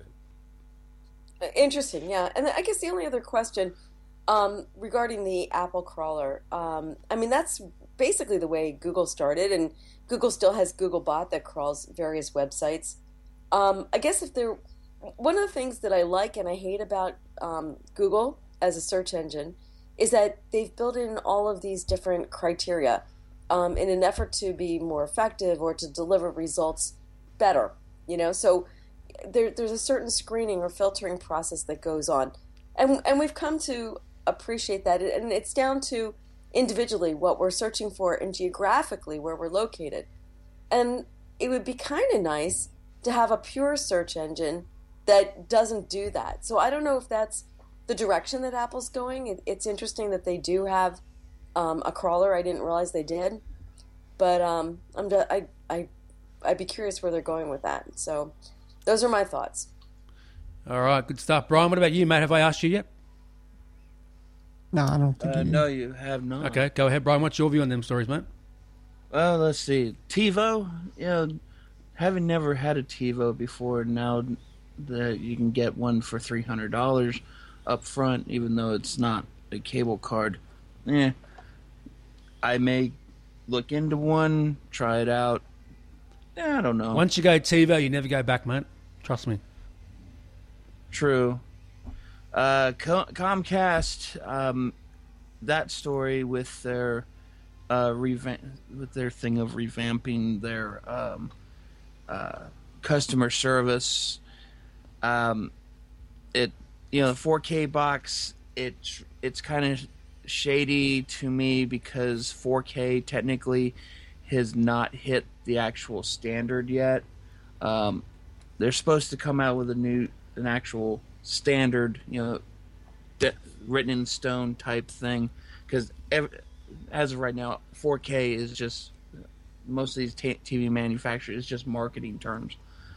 H: it.
C: Interesting, yeah. And I guess the only other question um, regarding the Apple crawler, um, I mean, that's basically the way Google started, and Google still has Googlebot that crawls various websites. Um, I guess if there, one of the things that I like and I hate about um, Google as a search engine is that they've built in all of these different criteria um, in an effort to be more effective or to deliver results better, you know? So there, there's a certain screening or filtering process that goes on. And, and we've come to appreciate that. And it's down to individually what we're searching for and geographically where we're located. And it would be kind of nice to have a pure search engine that doesn't do that. So I don't know if that's the direction that Apple's going. It, it's interesting that they do have um, a crawler. I didn't realize they did. But um, I'm just, I, I, I'd be curious where they're going with that. So those are my thoughts.
D: All right, good stuff. Brian, what about you, mate? Have I asked you yet?
E: No, I don't think
F: Uh,
E: you
F: no, you have not.
D: Okay, go ahead, Brian. What's your view on them stories, mate?
F: Well, let's see. TiVo, you know, having never had a TiVo before, now that you can get one for three hundred dollars up front, even though it's not a cable card. Eh, I may look into one, try it out. Eh, I don't know.
D: Once you go TiVo, you never go back, mate. Trust me.
F: True. Uh, Co- Comcast, um, that story with their uh, revamp with their thing of revamping their um, uh, customer service. Um, it you know the four K box. It's it's kind of shady to me because four K technically has not hit the actual standard yet. Um, they're supposed to come out with a new an actual standard, you know, de- written in stone type thing. Because as of right now, four K is just, most of these t- TV manufacturers, is just marketing terms.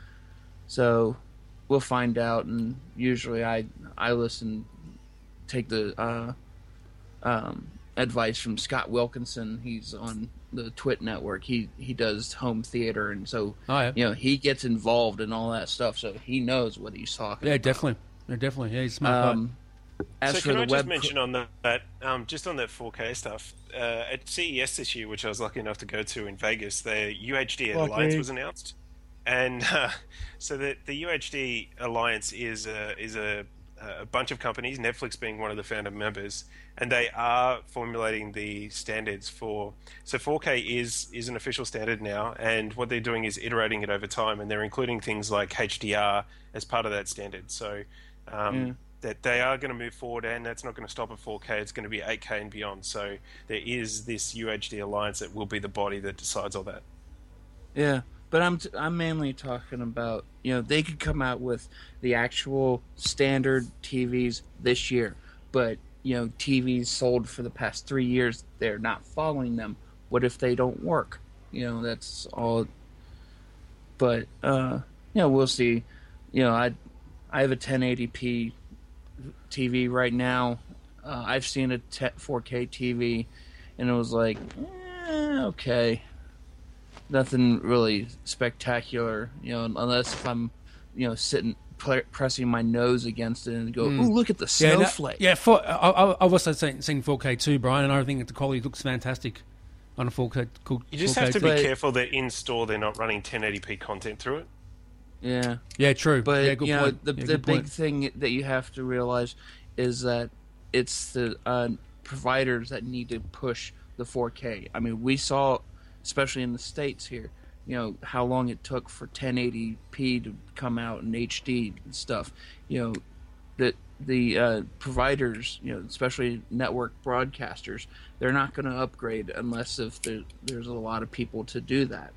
F: So we'll find out, and usually I I listen, take the uh, um, advice from Scott Wilkinson. He's on the Twit Network. He he does home theater, and so
D: Oh, yeah.
F: you know he gets involved in all that stuff. So he knows what he's talking.
D: Yeah,
F: about.
D: definitely. Yeah, definitely. Yeah, he's a smart guy.
F: Um, as
H: so
F: for
H: can
F: the
H: I
F: web,
H: just mention on that, that um, just on that four K stuff, uh, at C E S this year, which I was lucky enough to go to in Vegas, the U H D
E: Lucky.
H: Alliance was announced, and uh, so the the U H D Alliance is a, is a a bunch of companies, Netflix being one of the founder members, and they are formulating the standards for. So four K is is an official standard now, and what they're doing is iterating it over time, and they're including things like H D R as part of that standard. So. Um,
F: Mm.
H: That they are going to move forward, and that's not going to stop at four K. It's going to be eight K and beyond. So there is this U H D Alliance that will be the body that decides all that.
F: Yeah, but I'm t- I'm mainly talking about, you know, they could come out with the actual standard T Vs this year, but you know, T Vs sold for the past three years, they're not following them. What if they don't work? You know, that's all. But uh, you know, we'll see. You know, I I have a ten eighty p T V right now. Uh, I've seen a t- four K T V, and it was like, eh, okay, nothing really spectacular, you know, unless if I'm, you know, sitting pl- pressing my nose against it and go,
D: Mm.
F: ooh, look at the
D: Yeah, no-
F: snowflake.
D: yeah. For, I, I- I've also seen, seen four K too, Brian, and I think that the quality looks fantastic on a four K. Cool,
H: You just
D: four K
H: have to
D: T V.
H: be
F: But-
H: careful that in store they're not running ten eighty p content through it.
F: Yeah.
D: Yeah, true.
F: But
D: yeah, good
F: you know,
D: point.
F: the
D: Yeah,
F: the
D: good
F: big
D: point.
F: thing that you have to realize is that it's the uh, providers that need to push the four K. I mean, we saw, especially in the States here, you know, how long it took for ten eighty p to come out in H D and stuff. You know, that the uh, providers, you know, especially network broadcasters, they're not going to upgrade unless if there, there's a lot of people to do that.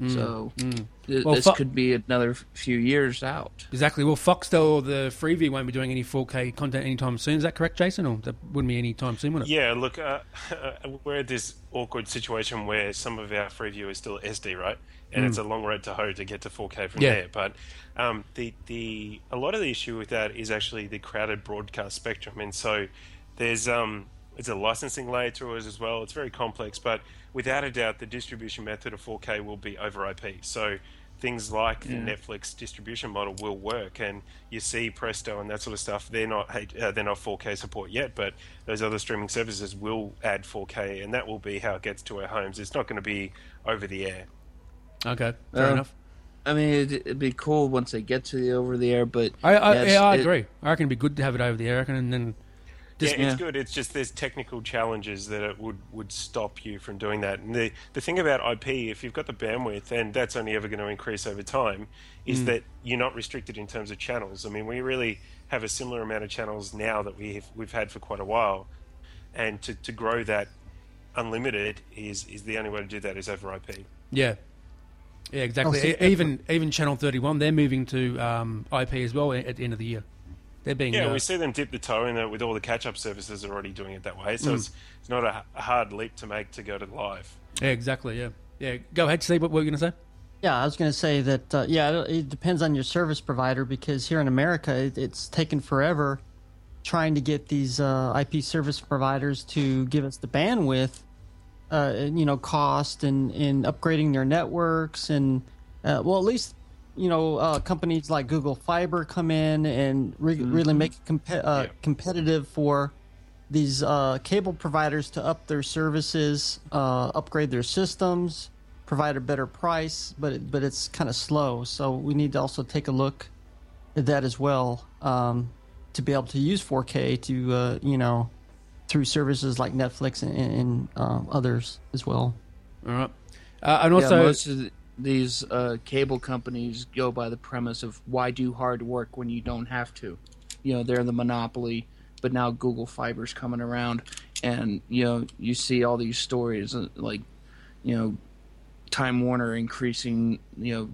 F: So
D: mm.
F: th-
D: Well,
F: this
D: fu-
F: could be another f- few years out.
D: Exactly. Well, Foxtel or the Freeview won't be doing any four K content anytime soon. Is that correct, Jason? Or that wouldn't be any time soon, would it?
H: Yeah, look, uh, we're at this awkward situation where some of our Freeview is still S D, right? And
D: Mm.
H: it's a long road to hoe to get to four K from
D: Yeah.
H: there. But um, the the a lot of the issue with that is actually the crowded broadcast spectrum, and so there's um it's a licensing layer to it as well. It's very complex, but without a doubt, the distribution method of four K will be over I P. So things like the Netflix distribution model will work, and you see Presto and that sort of stuff. They're not uh, they're not four K support yet, but those other streaming services will add four K, and that will be how it gets to our homes. It's not going to be over the air.
D: Okay, fair
F: Uh,
D: enough.
F: I mean, it'd, it'd be cool once they get to the over the air, but
D: I, I,
F: yes,
D: yeah, I
F: it-
D: agree. I reckon it'd be good to have it over the air. I reckon, and then
H: Yeah,
F: yeah.
H: it's good. It's just there's technical challenges that it would, would stop you from doing that. And the the thing about I P, if you've got the bandwidth, and that's only ever going to increase over time, is that you're not restricted in terms of channels. I mean, we really have a similar amount of channels now that we've we've had for quite a while, and to, to grow that unlimited is is the only way to do that is over I P.
D: yeah, yeah, exactly.
E: Oh, see,
D: E- even even Channel thirty-one, they're moving to um, I P as well at the end of the year. They're being
H: Yeah,
D: uh,
H: we see them dip the toe in it with all the catch-up services already doing it that way. So it's it's not a, a hard leap to make to go to live.
D: yeah, exactly. Yeah, yeah. Go ahead, Steve. What were you going to say?
E: Yeah, I was going to say that, uh, yeah, it, it depends on your service provider because here in America, it, it's taken forever trying to get these uh, I P service providers to give us the bandwidth, uh, and, you know, cost and, and upgrading their networks. And, uh, well, at least, you know, uh, companies like Google Fiber come in and re- really make it comp- uh,
H: Yeah.
E: competitive for these uh, cable providers to up their services, uh, upgrade their systems, provide a better price, but it, but it's kind of slow. So we need to also take a look at that as well, um, to be able to use four K to uh, you know, through services like Netflix and, and um, others as well.
D: All right, uh, and
F: yeah,
D: also
F: most of the, these uh, cable companies go by the premise of why do hard work when you don't have to. You know, they're the monopoly, but now Google Fiber's coming around, and you know, you see all these stories uh, like, you know, Time Warner increasing, you know,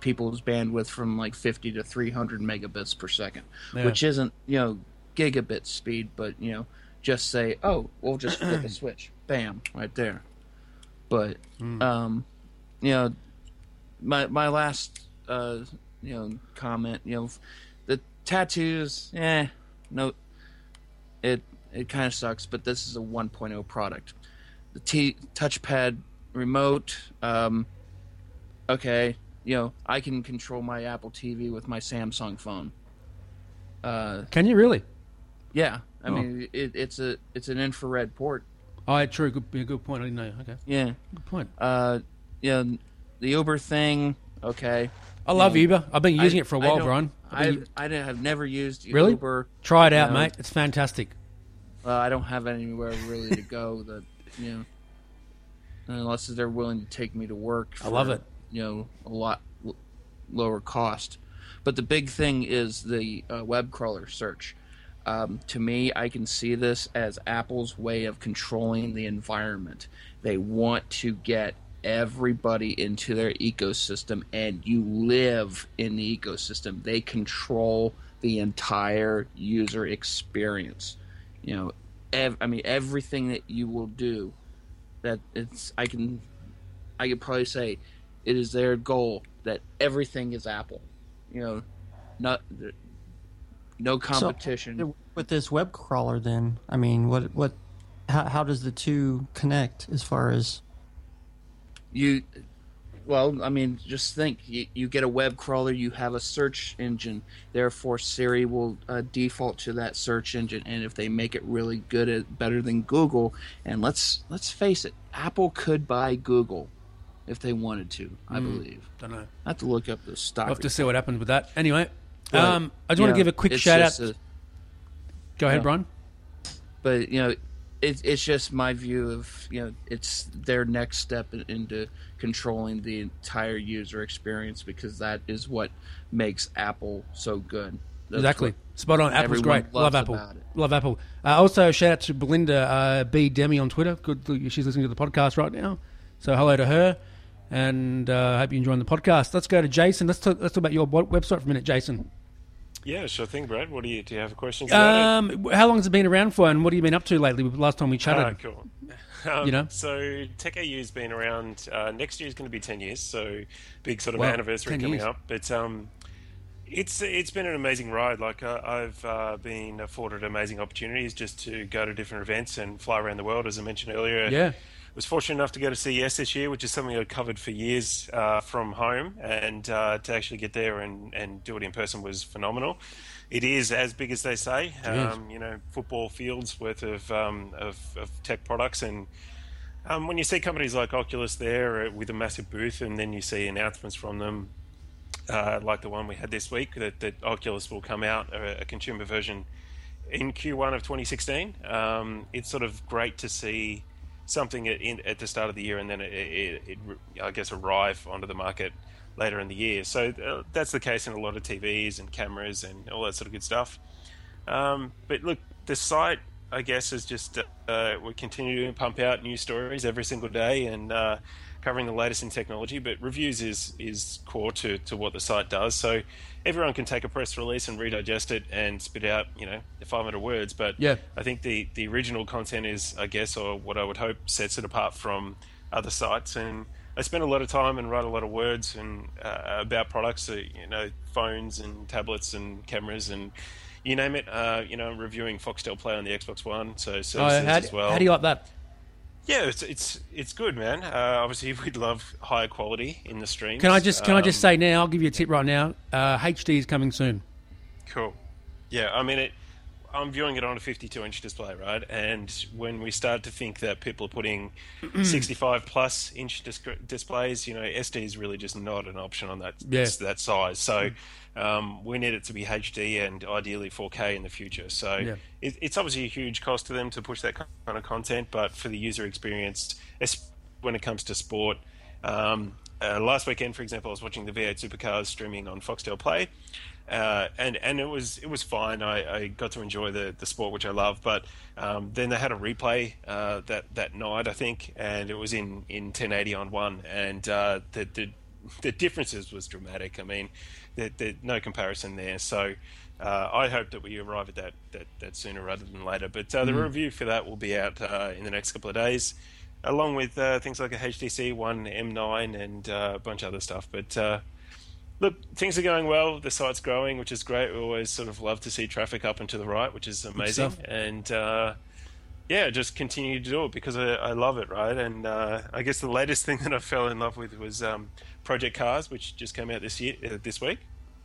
F: people's bandwidth from like fifty to three hundred megabits per second,
D: Yeah.
F: which isn't, you know, gigabit speed, but, you know, just say, oh, we'll just flip a switch. Bam, right there. But,
D: Mm.
F: um, you know, my my last, uh, you know, comment, you know, the tattoos, eh, no, it it kind of sucks, but this is a one point oh product. The T touchpad remote, um, okay, you know, I can control my Apple T V with my Samsung phone. Uh,
D: Can you really?
F: yeah, I
D: Oh.
F: mean, it, it's a it's an infrared port.
D: Oh, yeah, true. Good, yeah, good point. I didn't know. Okay,
F: Yeah,
D: good point.
F: uh, yeah, the Uber thing, okay.
D: I love
F: Yeah.
D: Uber. I've been using
F: I-
D: it for a
F: I
D: while,
F: don't-
D: Brian. I've been
F: I
D: u-
F: I didn't- have never used
D: Really?
F: Uber.
D: Try it out,
F: No.
D: mate. It's fantastic.
F: Well, I don't have anywhere really to go that, you know, unless they're willing to take me to work.
D: I love
F: for,
D: it.
F: You know, a lot l- lower cost. But the big thing is the uh, web crawler search. Um, to me, I can see this as Apple's way of controlling the environment. They want to get everybody into their ecosystem, and you live in the ecosystem. They control the entire user experience. You know, ev- I mean, everything that you will do. That it's, I can, I could probably say, it is their goal that everything is Apple. You know, not no competition.
E: So, with this web crawler, then, I mean, what what, how, how does the two connect as far as?
F: You, well, I mean, just think. You, you get a web crawler, you have a search engine. Therefore, Siri will uh, default to that search engine. And if they make it really good at better than Google, and let's let's face it, Apple could buy Google if they wanted to. I believe.
D: Don't know.
F: I have to look up the stock.
D: We'll have to see what happens with that. Anyway,
F: But,
D: um, I just want
F: you
D: to give
F: know,
D: a quick
F: it's
D: shout out.
F: just a-
D: Go ahead,
F: yeah.
D: Brian.
F: but you know, it, it's just my view of, you know, it's their next step in- into controlling the entire user experience, because that is what makes Apple so good. That's
D: Exactly.
F: what
D: Spot on. Apple's
F: everyone
D: great. Love
F: loves
D: Apple.
F: about it.
D: Love Apple. Uh, also, shout out to Belinda uh, B. Demi on Twitter. Good. She's listening to the podcast right now. So hello to her. And I uh, hope you're enjoying the podcast. Let's go to Jason. Let's talk, let's talk about your web- website for a minute, Jason.
H: Yeah, sure thing, Brad. What do you do? You have questions about it?
D: Um, how long has it been around for, and what have you been up to lately? Last time we
H: Ah,
D: chatted.
H: cool. Um,
D: You know?
H: So Tech A U's been around. Uh, next year is going to be ten years, so big sort of
D: Wow,
H: anniversary
D: ten
H: coming
D: years.
H: up. But um, it's it's been an amazing ride. Like uh, I've uh, been afforded amazing opportunities just to go to different events and fly around the world, as I mentioned earlier.
D: Yeah.
H: Was fortunate enough to go to C E S this year, which is something I'd covered for years uh, from home, and uh, to actually get there and, and do it in person was phenomenal. It is as big as they say, um, you know, football fields worth of, um, of, of tech products. And um, when you see companies like Oculus there uh, with a massive booth, and then you see announcements from them, uh, like the one we had this week, that, that Oculus will come out, a, a consumer version, in Q one of twenty sixteen, um, it's sort of great to see something at, in, at the start of the year, and then it, it, it, I guess, arrive onto the market later in the year. So uh, that's the case in a lot of T Vs and cameras and all that sort of good stuff. Um, but look, the site, I guess, is just uh, we continue to pump out new stories every single day and uh, covering the latest in technology. But reviews is is core to, to what the site does. So everyone can take a press release and redigest it and spit out, you know, five hundred words. But
D: Yeah.
H: I think the, the original content is, I guess, or what I would hope sets it apart from other sites. And I spend a lot of time and write a lot of words and uh, about products, uh, you know, phones and tablets and cameras and you name it. Uh, you know, reviewing Foxtel Play on the Xbox One, so
D: Oh,
H: services
D: how,
H: as well.
D: how do you like that?
H: Yeah, it's it's it's good, man. Uh, obviously, we'd love higher quality in the streams.
D: Can I just can I just
H: Um,
D: say now? I'll give you a tip right now. Uh, H D is coming soon.
H: Cool. Yeah, I mean, it. I'm viewing it on a fifty-two inch display, right? And when we start to think that people are putting sixty-five plus inch dis- displays, you know, S D is really just not an option on that
D: Yeah.
H: that size. So um, we need it to be H D and ideally four K in the future. So
D: Yeah.
H: it, it's obviously a huge cost to them to push that kind of content, but for the user experience, es- when it comes to sport. Um, uh, last weekend, for example, I was watching the V eight Supercars streaming on Foxtel Play. Uh, and and it was it was fine. I, I got to enjoy the, the sport, which I love. But um, then they had a replay uh, that that night, I think, and it was in, in ten eighty on one. And uh, the, the the differences was dramatic. I mean, there, there, no comparison there. So uh, I hope that we arrive at that, that, that sooner rather than later. But uh, the mm. review for that will be out uh, in the next couple of days, along with uh, things like a H T C One M nine and uh, a bunch of other stuff. But uh, look, things are going well. The site's growing, which is great. We always sort of love to see traffic up and to the right, which is amazing. And uh, yeah, just continue to do it because I, I love it, right? And uh, I guess the latest thing that I fell in love with was um, Project Cars, which just came out this year, uh, this week.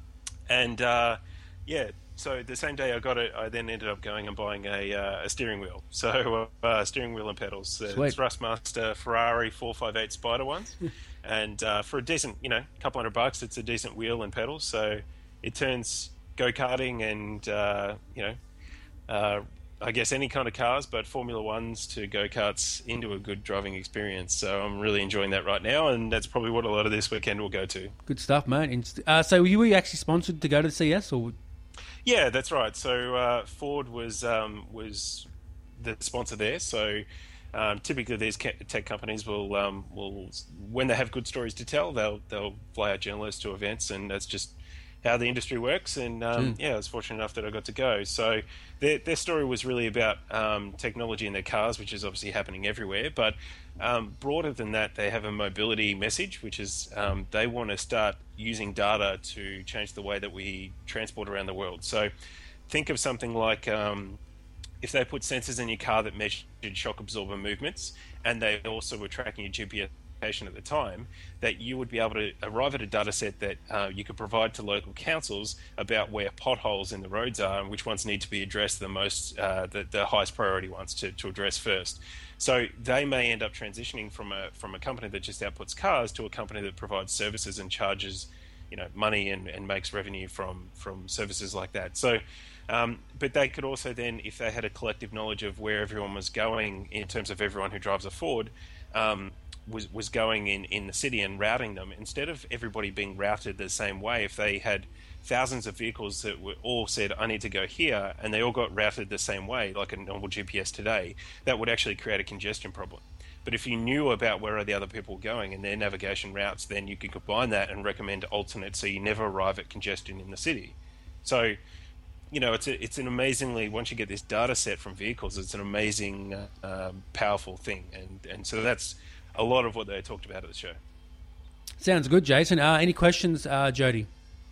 H: And uh, yeah, so the same day I got it, I then ended up going and buying a, uh, a steering wheel. So uh, steering wheel and pedals. Uh, Thrustmaster Ferrari four fifty-eight Spider ones. And uh, for a decent, you know, couple hundred bucks, it's a decent wheel and pedals. So it turns go-karting and, uh, you know, uh, I guess any kind of cars, but Formula Ones to go-karts into a good driving experience. So I'm really enjoying that right now, and that's probably what a lot of this weekend will go to.
D: Good stuff, mate. Uh, so were you actually sponsored to go to the C S? Or?
H: Yeah, that's right. So uh, Ford was um, was the sponsor there. So um, typically these tech companies will um, will when they have good stories to tell, they'll they'll fly out journalists to events, and that's just how the industry works. And um, mm. yeah, I was fortunate enough that I got to go. So their, their story was really about um, technology in their cars, which is obviously happening everywhere. But um, broader than that, they have a mobility message, which is um, they want to start using data to change the way that we transport around the world. So think of something like um, if they put sensors in your car that measured shock absorber movements, and they also were tracking your G P S at the time, that you would be able to arrive at a data set that uh, you could provide to local councils about where potholes in the roads are and which ones need to be addressed the most, uh, the, the highest priority ones to, to address first. So they may end up transitioning from a from a company that just outputs cars to a company that provides services and charges, you know, money and, and makes revenue from from services like that. So um, but they could also then, if they had a collective knowledge of where everyone was going in terms of everyone who drives a Ford, um, was was going in, in the city and routing them, instead of everybody being routed the same way, if they had thousands of vehicles that were all said, I need to go here, and they all got routed the same way, like a normal G P S today, that would actually create a congestion problem. But if you knew about where are the other people going and their navigation routes, then you could combine that and recommend alternates so you never arrive at congestion in the city. So, you know, it's a, it's an amazingly, once you get this data set from vehicles, it's an amazing, uh, um, powerful thing. And, and so that's a lot of what they talked about at the show.
D: Sounds good, Jason. Uh, any questions, uh, Jody?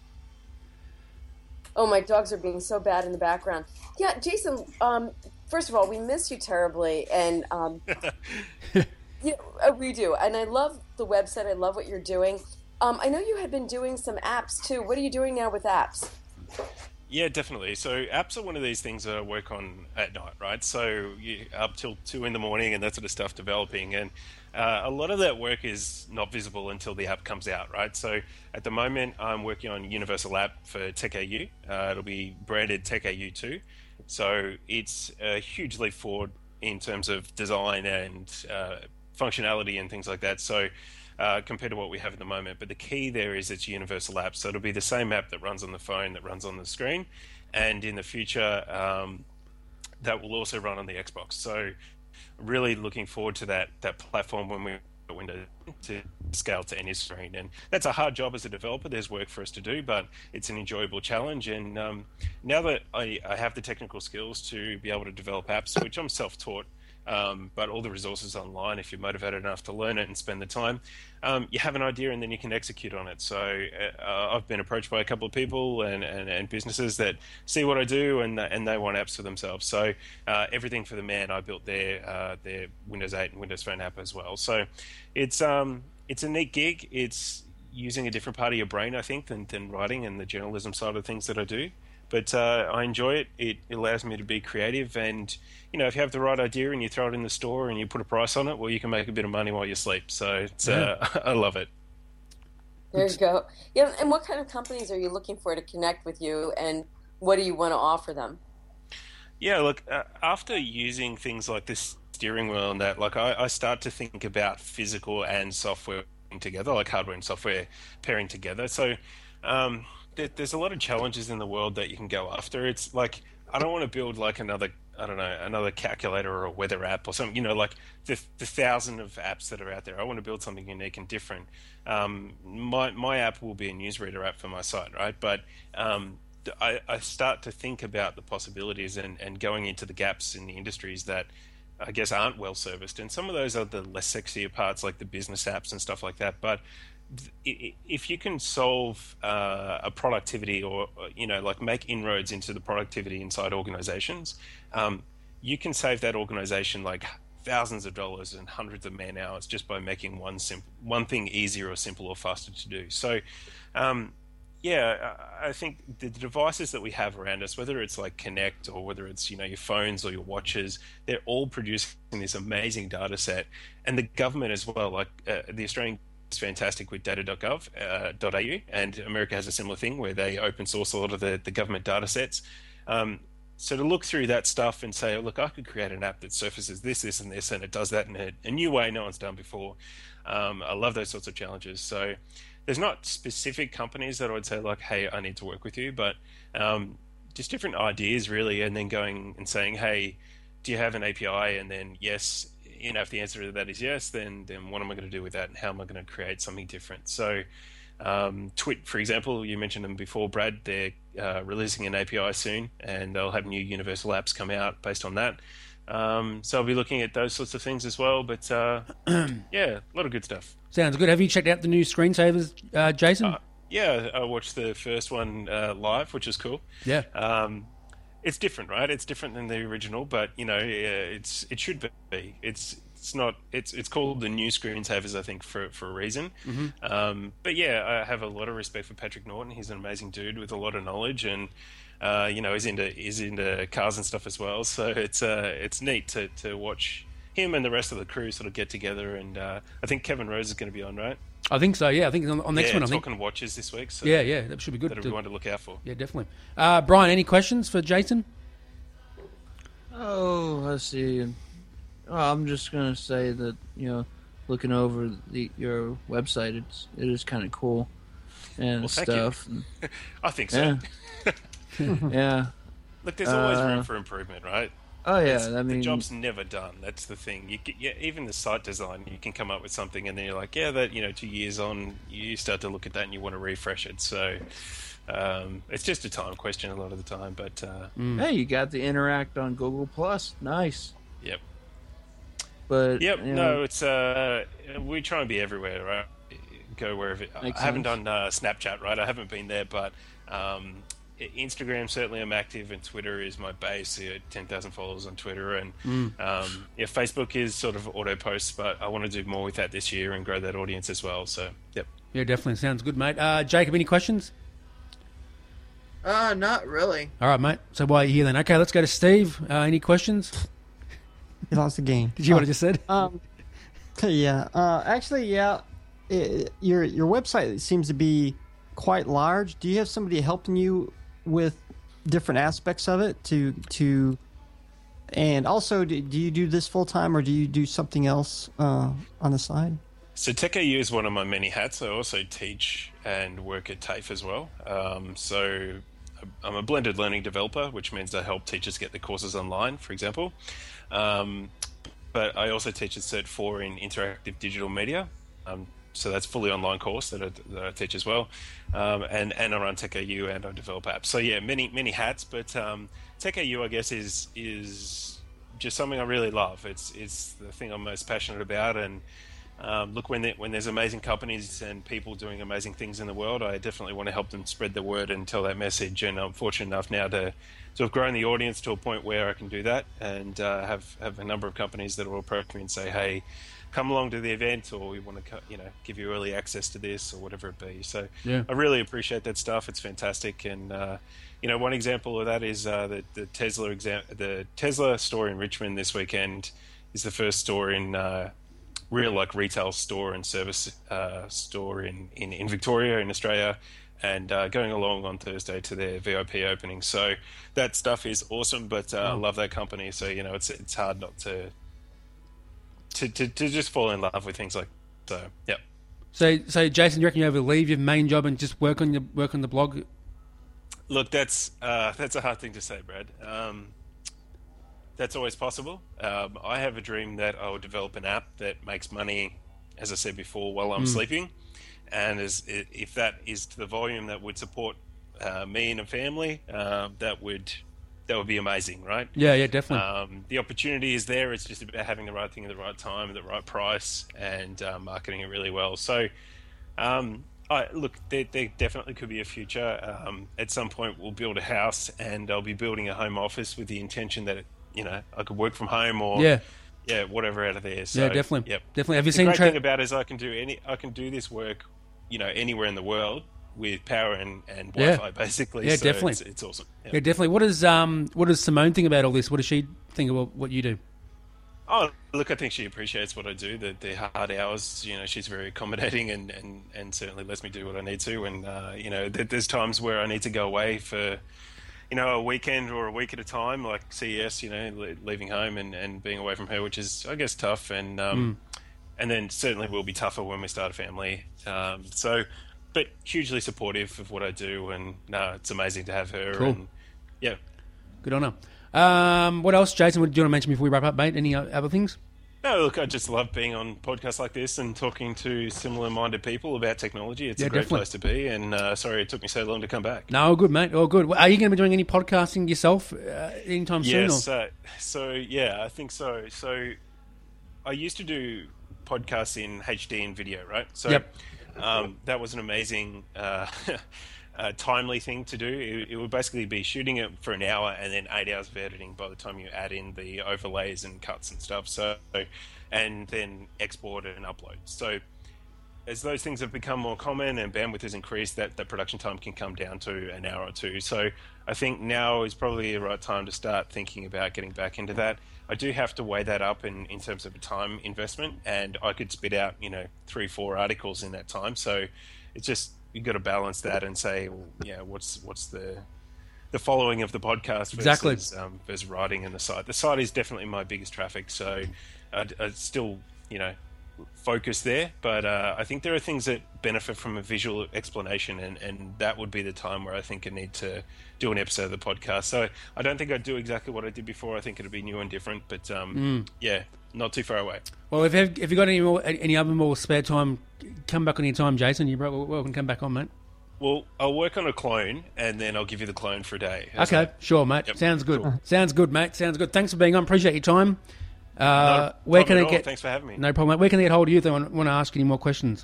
C: Oh, my dogs are being so bad in the background. Yeah, Jason, um, first of all, we miss you terribly. And um, you know, we do. And I love the website. I love what you're doing. Um, I know you had been doing some apps, too. What are you doing now with apps?
H: Yeah, definitely. So apps are one of these things that I work on at night, right? So you up till two in the morning and that sort of stuff developing. And uh, a lot of that work is not visible until the app comes out, right? So at the moment, I'm working on Universal App for TechAU. Uh, it'll be branded TechAU two. So it's a huge leap forward in terms of design and uh, functionality and things like that. So Uh, compared to what we have at the moment. But the key there is it's universal app. So it'll be the same app that runs on the phone, that runs on the screen. And in the future, um, that will also run on the Xbox. So really looking forward to that that platform when we Windows to scale to any screen. And that's a hard job as a developer. There's work for us to do, but it's an enjoyable challenge. And um, now that I, I have the technical skills to be able to develop apps, which I'm self-taught, Um, but all the resources online, if you're motivated enough to learn it and spend the time, um, you have an idea and then you can execute on it. So uh, I've been approached by a couple of people and, and, and businesses that see what I do and and they want apps for themselves. So uh, everything for the man, I built their uh, their Windows eight and Windows Phone app as well. So it's um it's a neat gig. It's using a different part of your brain, I think, than, than writing and the journalism side of things that I do. But uh, I enjoy it. It allows me to be creative. And, you know, if you have the right idea and you throw it in the store and you put a price on it, well, you can make a bit of money while you sleep. So it's, yeah. uh, I love it.
C: There you go. Yeah, and what kind of companies are you looking for to connect with you, and what do you want to offer them?
H: Yeah, look, uh, after using things like this steering wheel and that, like I, I start to think about physical and software together, like hardware and software pairing together. So, um, there's a lot of challenges in the world that you can go after. It's like, I don't want to build like another I don't know, another calculator or a weather app or something, you know, like the, the thousand of apps that are out there. I want to build something unique and different. Um, my, my app will be a newsreader app for my site, right? But um, I, I start to think about the possibilities and, and going into the gaps in the industries that I guess aren't well serviced. And some of those are the less sexier parts, like the business apps and stuff like that. But if you can solve uh, a productivity or, you know, like make inroads into the productivity inside organizations, um, you can save that organization like thousands of dollars and hundreds of man hours just by making one simple, one thing easier or simpler or faster to do. So, um, yeah, I think the devices that we have around us, whether it's like Connect or whether it's, you know, your phones or your watches, they're all producing this amazing data set. And the government as well, like uh, the Australian is fantastic with data dot gov dot a u, and America has a similar thing where they open source a lot of the, the government data sets. Um, so to look through that stuff and say, oh, look, I could create an app that surfaces this, this, and this, and it does that in a, a new way no one's done before. Um, I love those sorts of challenges. So there's not specific companies that I would say like, hey, I need to work with you, but um, just different ideas really, and then going and saying, hey, do you have an A P I? And then yes, you know, if the answer to that is yes, then then what am I going to do with that, and how am I going to create something different? So, um, Twit, for example, you mentioned them before, Brad. They're uh, releasing an A P I soon, and they'll have new universal apps come out based on that. Um, so I'll be looking at those sorts of things as well. But uh, yeah, a lot of good stuff.
D: Sounds good. Have you checked out the new screensavers, uh, Jason?
H: Uh, yeah, I watched the first one uh, live, which is cool.
D: Yeah.
H: Um, It's different, right? It's different than the original, but you know, it's it should be. It's it's not. It's it's called the new screensavers, I think, for for a reason.
D: Mm-hmm.
H: Um, but yeah, I have a lot of respect for Patrick Norton. He's an amazing dude with a lot of knowledge, and uh, you know, he's into he's into cars and stuff as well. So it's uh it's neat to to watch him and the rest of the crew sort of get together. And uh, I think Kevin Rose is going to be on, right?
D: I think so. Yeah, I think on, on next
H: yeah,
D: one. I think
H: talking watches this week. So
D: yeah, yeah, that should be good.
H: That'll
D: to,
H: be one to look out for.
D: Yeah, definitely. Uh, Brian, any questions for Jason?
F: Oh, let's see. Oh, I'm just gonna say that, you know, looking over the your website, it's it is kind of cool and
H: Well, thank
F: stuff.
H: you. I think so.
F: Yeah. yeah.
H: Look, there's always
F: Uh,
H: room for improvement, right?
F: Oh yeah.
H: It's-
F: I mean,
H: the job's never done. That's the thing. You get, yeah, even the site design, you can come up with something, and then you're like, yeah, that you know, two years on, you start to look at that and you want to refresh it. So um, it's just a time question a lot of the time. But uh,
F: hey, you got the Interact on Google Plus. Nice.
H: yep,
F: But
H: yep.
F: you
H: No,
F: know,
H: it's uh, we try and be everywhere, right? Go wherever.
F: Makes
H: I haven't
F: sense.
H: done uh, Snapchat, right? I haven't been there, but. Um, Instagram, certainly I'm active, and Twitter is my base. You know, ten thousand followers on Twitter, and um, yeah, Facebook is sort of auto posts, but I want to do more with that this year and grow that audience as well. So, yep.
D: Yeah, definitely sounds good, mate. Uh, Jacob, any questions?
G: Uh, not really.
D: All right, mate. So why are you here then? Okay, let's go to Steve. Uh, any questions?
E: He lost the game.
D: Did you
E: Oh,
D: what I just said?
E: Um, okay, yeah. Uh, actually, yeah. It, your your website seems to be quite large. Do you have somebody helping you with different aspects of it to to? And also, do, do you do this full time, or do you do something else uh, on the side?
H: So TechAU is one of my many hats. I also teach and work at TAFE as well. Um, so I'm a blended learning developer, which means I help teachers get the courses online, for example. Um, but I also teach at Cert four in interactive digital media. Um, so that's fully online course that I, that I teach as well. Um, and, and I run TechAU and I develop apps. So yeah, many, many hats, but um, TechAU, I guess, is is just something I really love. It's it's the thing I'm most passionate about. And um, look, when, there, when there's amazing companies and people doing amazing things in the world, I definitely want to help them spread the word and tell that message. And I'm fortunate enough now to, to have grown the audience to a point where I can do that, and uh, have, have a number of companies that will approach me and say, hey, come along to the event, or we want to, you know, give you early access to this, or whatever it be. So
D: Yeah.
H: I really appreciate that stuff. It's fantastic. And, uh, you know, one example of that is uh, the, the Tesla exam- the Tesla store in Richmond this weekend is the first store in uh, real like retail store and service uh, store in, in, in Victoria in Australia, and uh, going along on Thursday to their V I P opening. So that stuff is awesome, but uh, I love that company. So, you know, it's it's hard not to to, to, to just fall in love with things like so. Yeah.
D: So, so Jason, you reckon you ever leave your main job and just work on your work on the blog?
H: Look, that's uh, that's a hard thing to say, Brad. Um, that's always possible. Um, I have a dream that I will develop an app that makes money, as I said before, while I'm
D: Mm.
H: sleeping. And as, if that is to the volume that would support uh, me and a family, uh, that would that would be amazing, right?
D: Yeah, yeah, definitely.
H: Um, the opportunity is there. It's just about having the right thing at the right time, at the right price, and uh, marketing it really well. So, um, I, look, there, there definitely could be a future. Um, at some point, we'll build a house, and I'll be building a home office with the intention that, you know, I could work from home or
D: Yeah.
H: yeah, whatever out of there. So,
D: Yeah, definitely.
H: Yep.
D: Definitely. Have you
H: the
D: seen
H: great
D: tra-
H: thing about it is I can do any, I can do this work, you know, anywhere in the world with power and, and
D: Yeah.
H: Wi-Fi, basically.
D: Yeah,
H: so
D: definitely.
H: It's, it's awesome. Yep.
D: Yeah, definitely. What does um what does Simone think about all this? What does she think about what you do?
H: Oh, look, I think she appreciates what I do, the, the hard hours. You know, she's very accommodating and, and, and certainly lets me do what I need to. And, uh, you know, there, there's times where I need to go away for, you know, a weekend or a week at a time, like C E S, you know, le- leaving home and, and being away from her, which is, I guess, tough. And um,
D: Mm.
H: and then certainly will be tougher when we start a family. Um, so, but hugely supportive of what I do. And, no, it's amazing to have her.
D: Cool.
H: And, yeah.
D: Good on her. Um, what else, Jason? What do you want to mention before we wrap up, mate? Any o- other things?
H: No, look, I just love being on podcasts like this and talking to similar-minded people about technology. It's
D: Yeah,
H: a great
D: definitely.
H: place to be, and uh, sorry it took me so long to come back.
D: No, good, mate. Oh, good. Are you going to be doing any podcasting yourself uh, anytime
H: Yes,
D: soon? Or?
H: uh, so yeah, I think so. So I used to do podcasts in H D and video, right? So
D: Yep.
H: um, that was an amazing, uh, uh, timely thing to do. It, it would basically be shooting it for an hour and then eight hours of editing by the time you add in the overlays and cuts and stuff. So, and then export it and upload. So as those things have become more common and bandwidth has increased, that, that production time can come down to an hour or two. So I think now is probably the right time to start thinking about getting back into that. I do have to weigh that up in, in terms of a time investment, and I could spit out, you know, three, four articles in that time. So it's just, you've got to balance that and say, well, yeah, what's what's the the following of the podcast versus,
D: Exactly.
H: um, versus writing in the site. The site is definitely my biggest traffic, so I, I still, you know, focus there, but uh, I think there are things that benefit from a visual explanation, and, and that would be the time where I think I need to do an episode of the podcast. So I don't think I'd do exactly what I did before. I think it'd be new and different, but um,
D: Mm.
H: yeah, not too far away.
D: Well, if you've, if you got any more, any other more spare time, come back on your time, Jason. You're welcome to come back on, mate.
H: Well, I'll work on a clone, and then I'll give you the clone for a day. How's
D: Okay,
H: that?
D: sure, mate.
H: Yep,
D: Sounds good.
H: cool.
D: Sounds good, mate. Sounds good. Thanks for being on. Appreciate your time. Uh,
H: No
D: where
H: problem
D: can
H: at
D: I
H: all.
D: get?
H: Thanks for having me.
D: No problem, mate. Where can they get hold of you if they want, want to ask any more questions?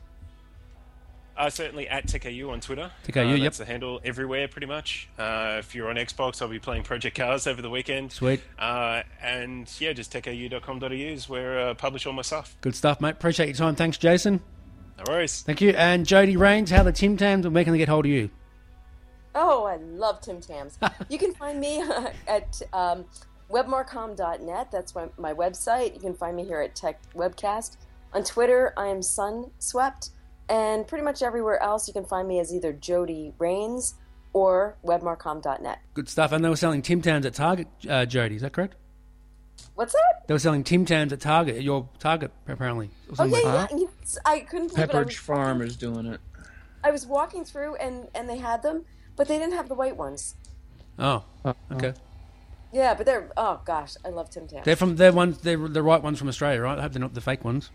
H: Uh, certainly at TechAU on Twitter.
D: TechAU,
H: uh,
D: yep.
H: That's the handle everywhere, pretty much. Uh, if you're on Xbox, I'll be playing Project Cars over the weekend.
D: Sweet.
H: Uh, and yeah, just tech A U dot com dot A U is where I uh, publish all my stuff.
D: Good stuff, mate. Appreciate your time. Thanks, Jason.
H: No worries.
D: Thank you. And Jody Rains, how the Tim Tams, and where can they get hold of you?
C: Oh, I love Tim Tams. You can find me at um, webmarcom dot net. That's my, my website. You can find me here at Tech Webcast. On Twitter, I am Sunswept. And pretty much everywhere else, you can find me as either Jody Rains or webmarcom dot net.
D: Good stuff. And they were selling Tim Tams at Target, uh, Jody. Is that correct?
C: What's that?
D: They were selling Tim Tams at Target, at your Target, apparently. Or
C: Oh,
D: something
C: yeah,
D: like
C: yeah. Yes, I couldn't believe it. I
F: Pepperidge
C: was,
F: Farm is doing it.
C: I was walking through, and, and they had them, but they didn't have the white ones.
D: that. Oh, okay.
C: Yeah, but they're, oh gosh, I love Tim Tams.
D: They're from they're ones they're the right ones from Australia, right? I hope they're not the fake ones.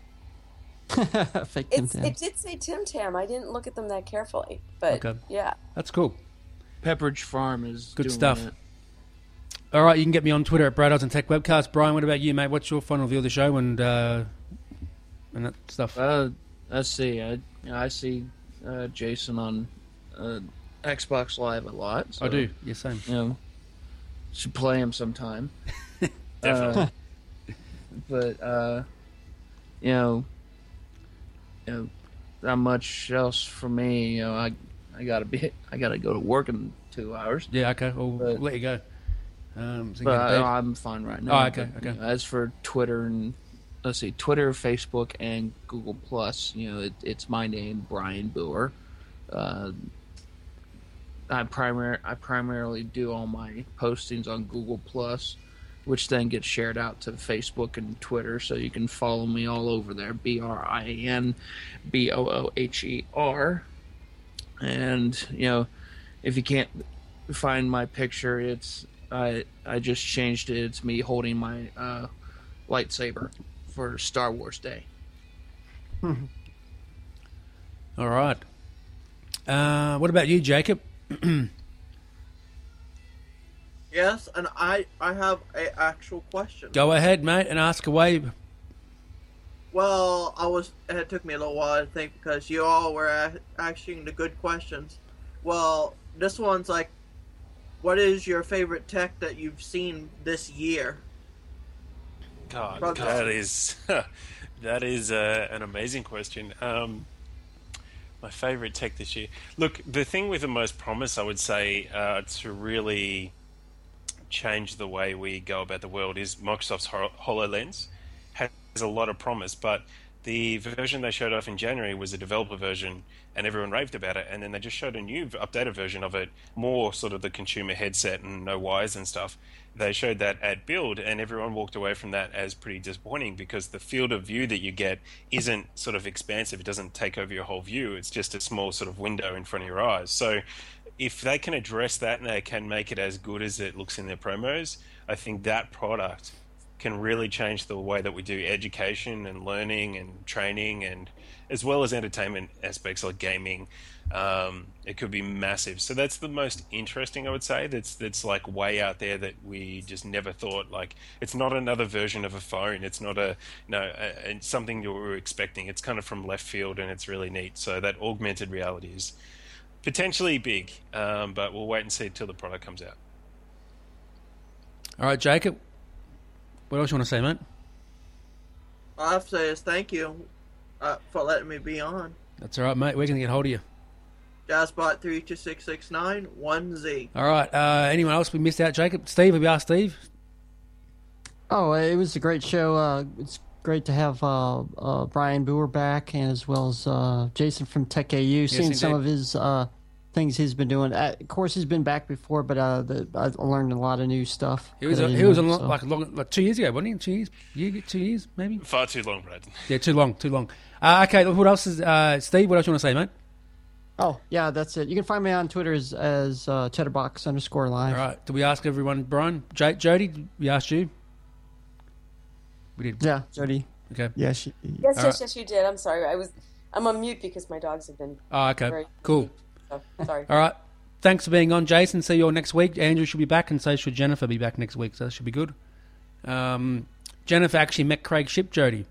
E: Fake Tim
C: It's,
E: Tam.
C: it did say Tim Tam. I didn't look at them that carefully, but
D: Okay.
C: yeah.
D: That's cool.
F: Pepperidge Farm is
D: Good
F: doing
D: stuff.
F: it.
D: All right, you can get me on Twitter at Brad Odds and Tech Webcast. Brian, what about you, mate? What's your final view of the show and uh, and that stuff?
F: Uh, let's see. I I see uh, Jason on uh, Xbox Live a lot. So,
D: I do. Yeah, same.
F: You know, should play him sometime.
H: Definitely.
F: Uh, but uh, you know, you know, not much else for me. You know, I I gotta be I gotta go to work in two hours.
D: Yeah, okay. We'll,
F: But-
D: we'll let you go. Um, so you
F: But
D: can get to bed.
F: I, I'm fine right now.
D: Oh, okay,
F: But,
D: okay.
F: you know, as for Twitter and let's see, Twitter, Facebook, and Google Plus, you know, it, it's my name, Brian Boer. Uh, I primar I primarily do all my postings on Google Plus, which then gets shared out to Facebook and Twitter, so you can follow me all over there. B R I A N B O O H E R. And you know, if you can't find my picture, it's I I just changed it. It's me holding my uh, lightsaber for Star Wars Day.
D: All right. Uh, what about you, Jacob?
G: Yes, and I I have a actual question.
D: Go ahead, mate, and ask away.
G: Well, I was. It took me a little while to think because you all were a- asking the good questions. Well, this one's like, what is your favorite tech that you've seen this year?
H: God,
G: Probably-
H: that is that is uh, an amazing question. Um, my favorite tech this year. Look, the thing with the most promise, I would say, uh, to really change the way we go about the world is Microsoft's Hol- HoloLens. Has a lot of promise, but the version they showed off in January was a developer version, and everyone raved about it. And then they just showed a new, updated version of it, more sort of the consumer headset and no wires and stuff. They showed that at Build, and everyone walked away from that as pretty disappointing because the field of view that you get isn't sort of expansive. It doesn't take over your whole view. It's just a small sort of window in front of your eyes. So if they can address that and they can make it as good as it looks in their promos, I think that product can really change the way that we do education and learning and training, and as well as entertainment aspects like gaming. Um, it could be massive. So that's the most interesting, I would say. That's that's like way out there that we just never thought. Like, it's not another version of a phone. It's not a you know a, a, something you were expecting. It's kind of from left field, and it's really neat. So that augmented reality is potentially big, um, but we'll wait and see till the product comes out.
D: All right, Jacob. What else you want to say, mate?
G: All I have to say is thank you uh, for letting me be on.
D: That's all right, mate. We're going to get hold of you.
G: Jazzbot three two six six nine one Z.
D: All right. Uh, anyone else we missed out, Jacob? Steve, have you asked Steve?
E: Oh, it was a great show. Uh, it's great to have uh, uh, Brian Boer back, and as well as uh, Jason from Tech A U. Seeing some
D: indeed.
E: of his uh, things he's been doing. Uh, of course, he's been back before, but uh, the, I learned a lot of new stuff.
D: He was
E: that I
D: a,
E: didn't
D: he was a
E: know,
D: long,
E: so.
D: like long, like two years ago, wasn't he? Two years, year, two years, maybe.
H: Far too long, Brad.
D: Yeah, too long, too long. Uh, okay, what else is uh, Steve? What else you want to say, mate?
E: Oh, yeah, that's it. You can find me on Twitter as, as uh, Cheddarbox underscore live.
D: All right. Did we ask everyone, Brian? J- Jody, we asked you. We did.
E: Yeah, Jody.
D: Okay.
E: Yeah, she,
C: Yes,
D: All
C: yes,
D: right.
C: yes, you did. I'm sorry. I was, I'm on mute because my dogs have been.
D: Oh, okay.
C: Very-
D: Cool.
C: So, sorry.
D: All right. Thanks for being on, Jason. See you all next week. Andrew should be back, and so should Jennifer be back next week. So that should be good. Um, Jennifer actually met Craig Ship, Jody.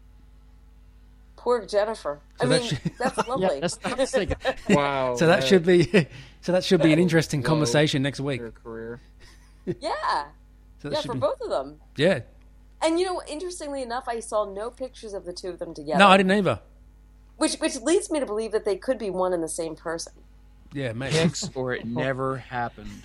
C: Poor Jennifer.
D: So
C: I
D: that
C: mean,
D: should-
C: that's
E: yeah,
C: lovely.
E: that's not saying
F: Wow.
D: So that should be. So that should be an interesting
F: Whoa.
D: conversation next week.
F: Your career.
C: yeah,
D: So that
C: yeah,
D: should
C: for
D: be,
C: both of them.
D: Yeah.
C: And you know, interestingly enough, I saw no pictures of the two of them together.
D: No, I didn't either.
C: Which which leads me to believe that they could be one and the same person.
D: Yeah, mate.
F: Pics or it never happened.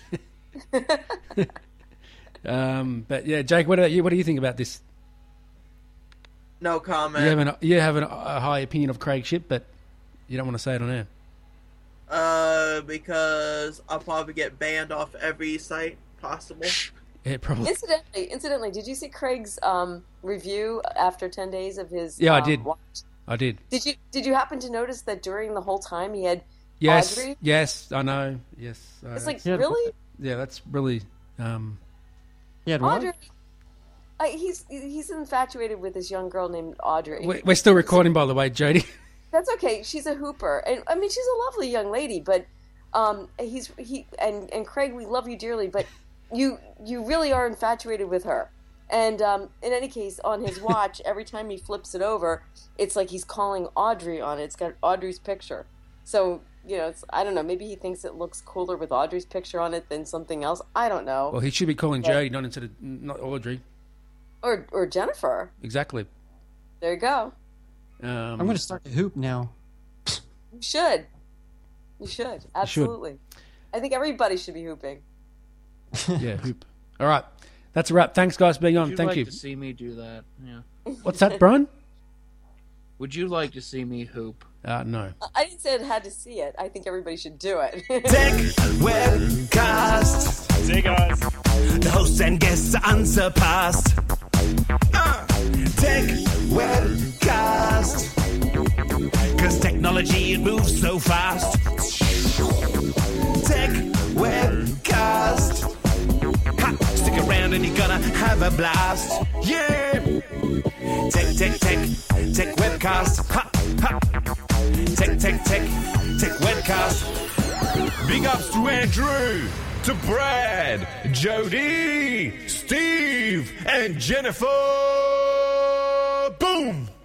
D: Um, but yeah, Jake, what about you? What do you think about this?
G: No comment.
D: You have an you have an, a high opinion of Craig Ship, but you don't want to say it on air.
G: Uh, because I'll probably get banned off every site possible.
D: Yeah, probably.
C: Incidentally, incidentally, did you see Craig's um, review after ten days of his?
D: Yeah, I
C: um,
D: did.
C: watch?
D: I did.
C: Did you did you happen to notice that during the whole time he had
D: Yes,
C: Audrey?
D: yes, I know. Yes, uh,
C: It's like,
E: Yeah.
C: really?
D: yeah, that's really. Um,
E: He had what?
C: Audrey? I, he's he's infatuated with this young girl named Audrey.
D: we- we're still recording, by the way, Jody.
C: That's okay. She's a hooper, and I mean she's a lovely young lady. But um, he's he and and Craig, we love you dearly, but you you really are infatuated with her. And um, in any case, on his watch, every time he flips it over, it's like he's calling Audrey on it. It's got Audrey's picture. So you know, it's I don't know. Maybe he thinks it looks cooler with Audrey's picture on it than something else. I don't know.
D: Well, he should be calling Jody, not instead of not Audrey.
C: Or or Jennifer.
D: Exactly.
C: There you go.
D: Um,
E: I'm going to start to hoop now.
C: You should. You should. Absolutely. I think everybody should be hooping.
D: Yeah, hoop. All right, that's a wrap. Thanks, guys, for being on.
F: Would you
D: Thank
F: like
D: you.
F: to see me do that? Yeah.
D: What's that, Brian?
F: Would you like to see me hoop?
D: Uh, no.
C: I didn't say I had to see it. I think everybody should do it.
B: Tech Webcast.
H: See you guys.
B: The hosts and guests are unsurpassed. Uh, Tech Webcast. Cause technology, it moves so fast. Tech Webcast. Ha, have a blast. Yeah! Tech, tech, tech, tech webcast. Ha, ha. Tech, tech, tech, tech webcast. Big ups to Andrew, to Brad, Jody, Steve, and Jennifer. Boom!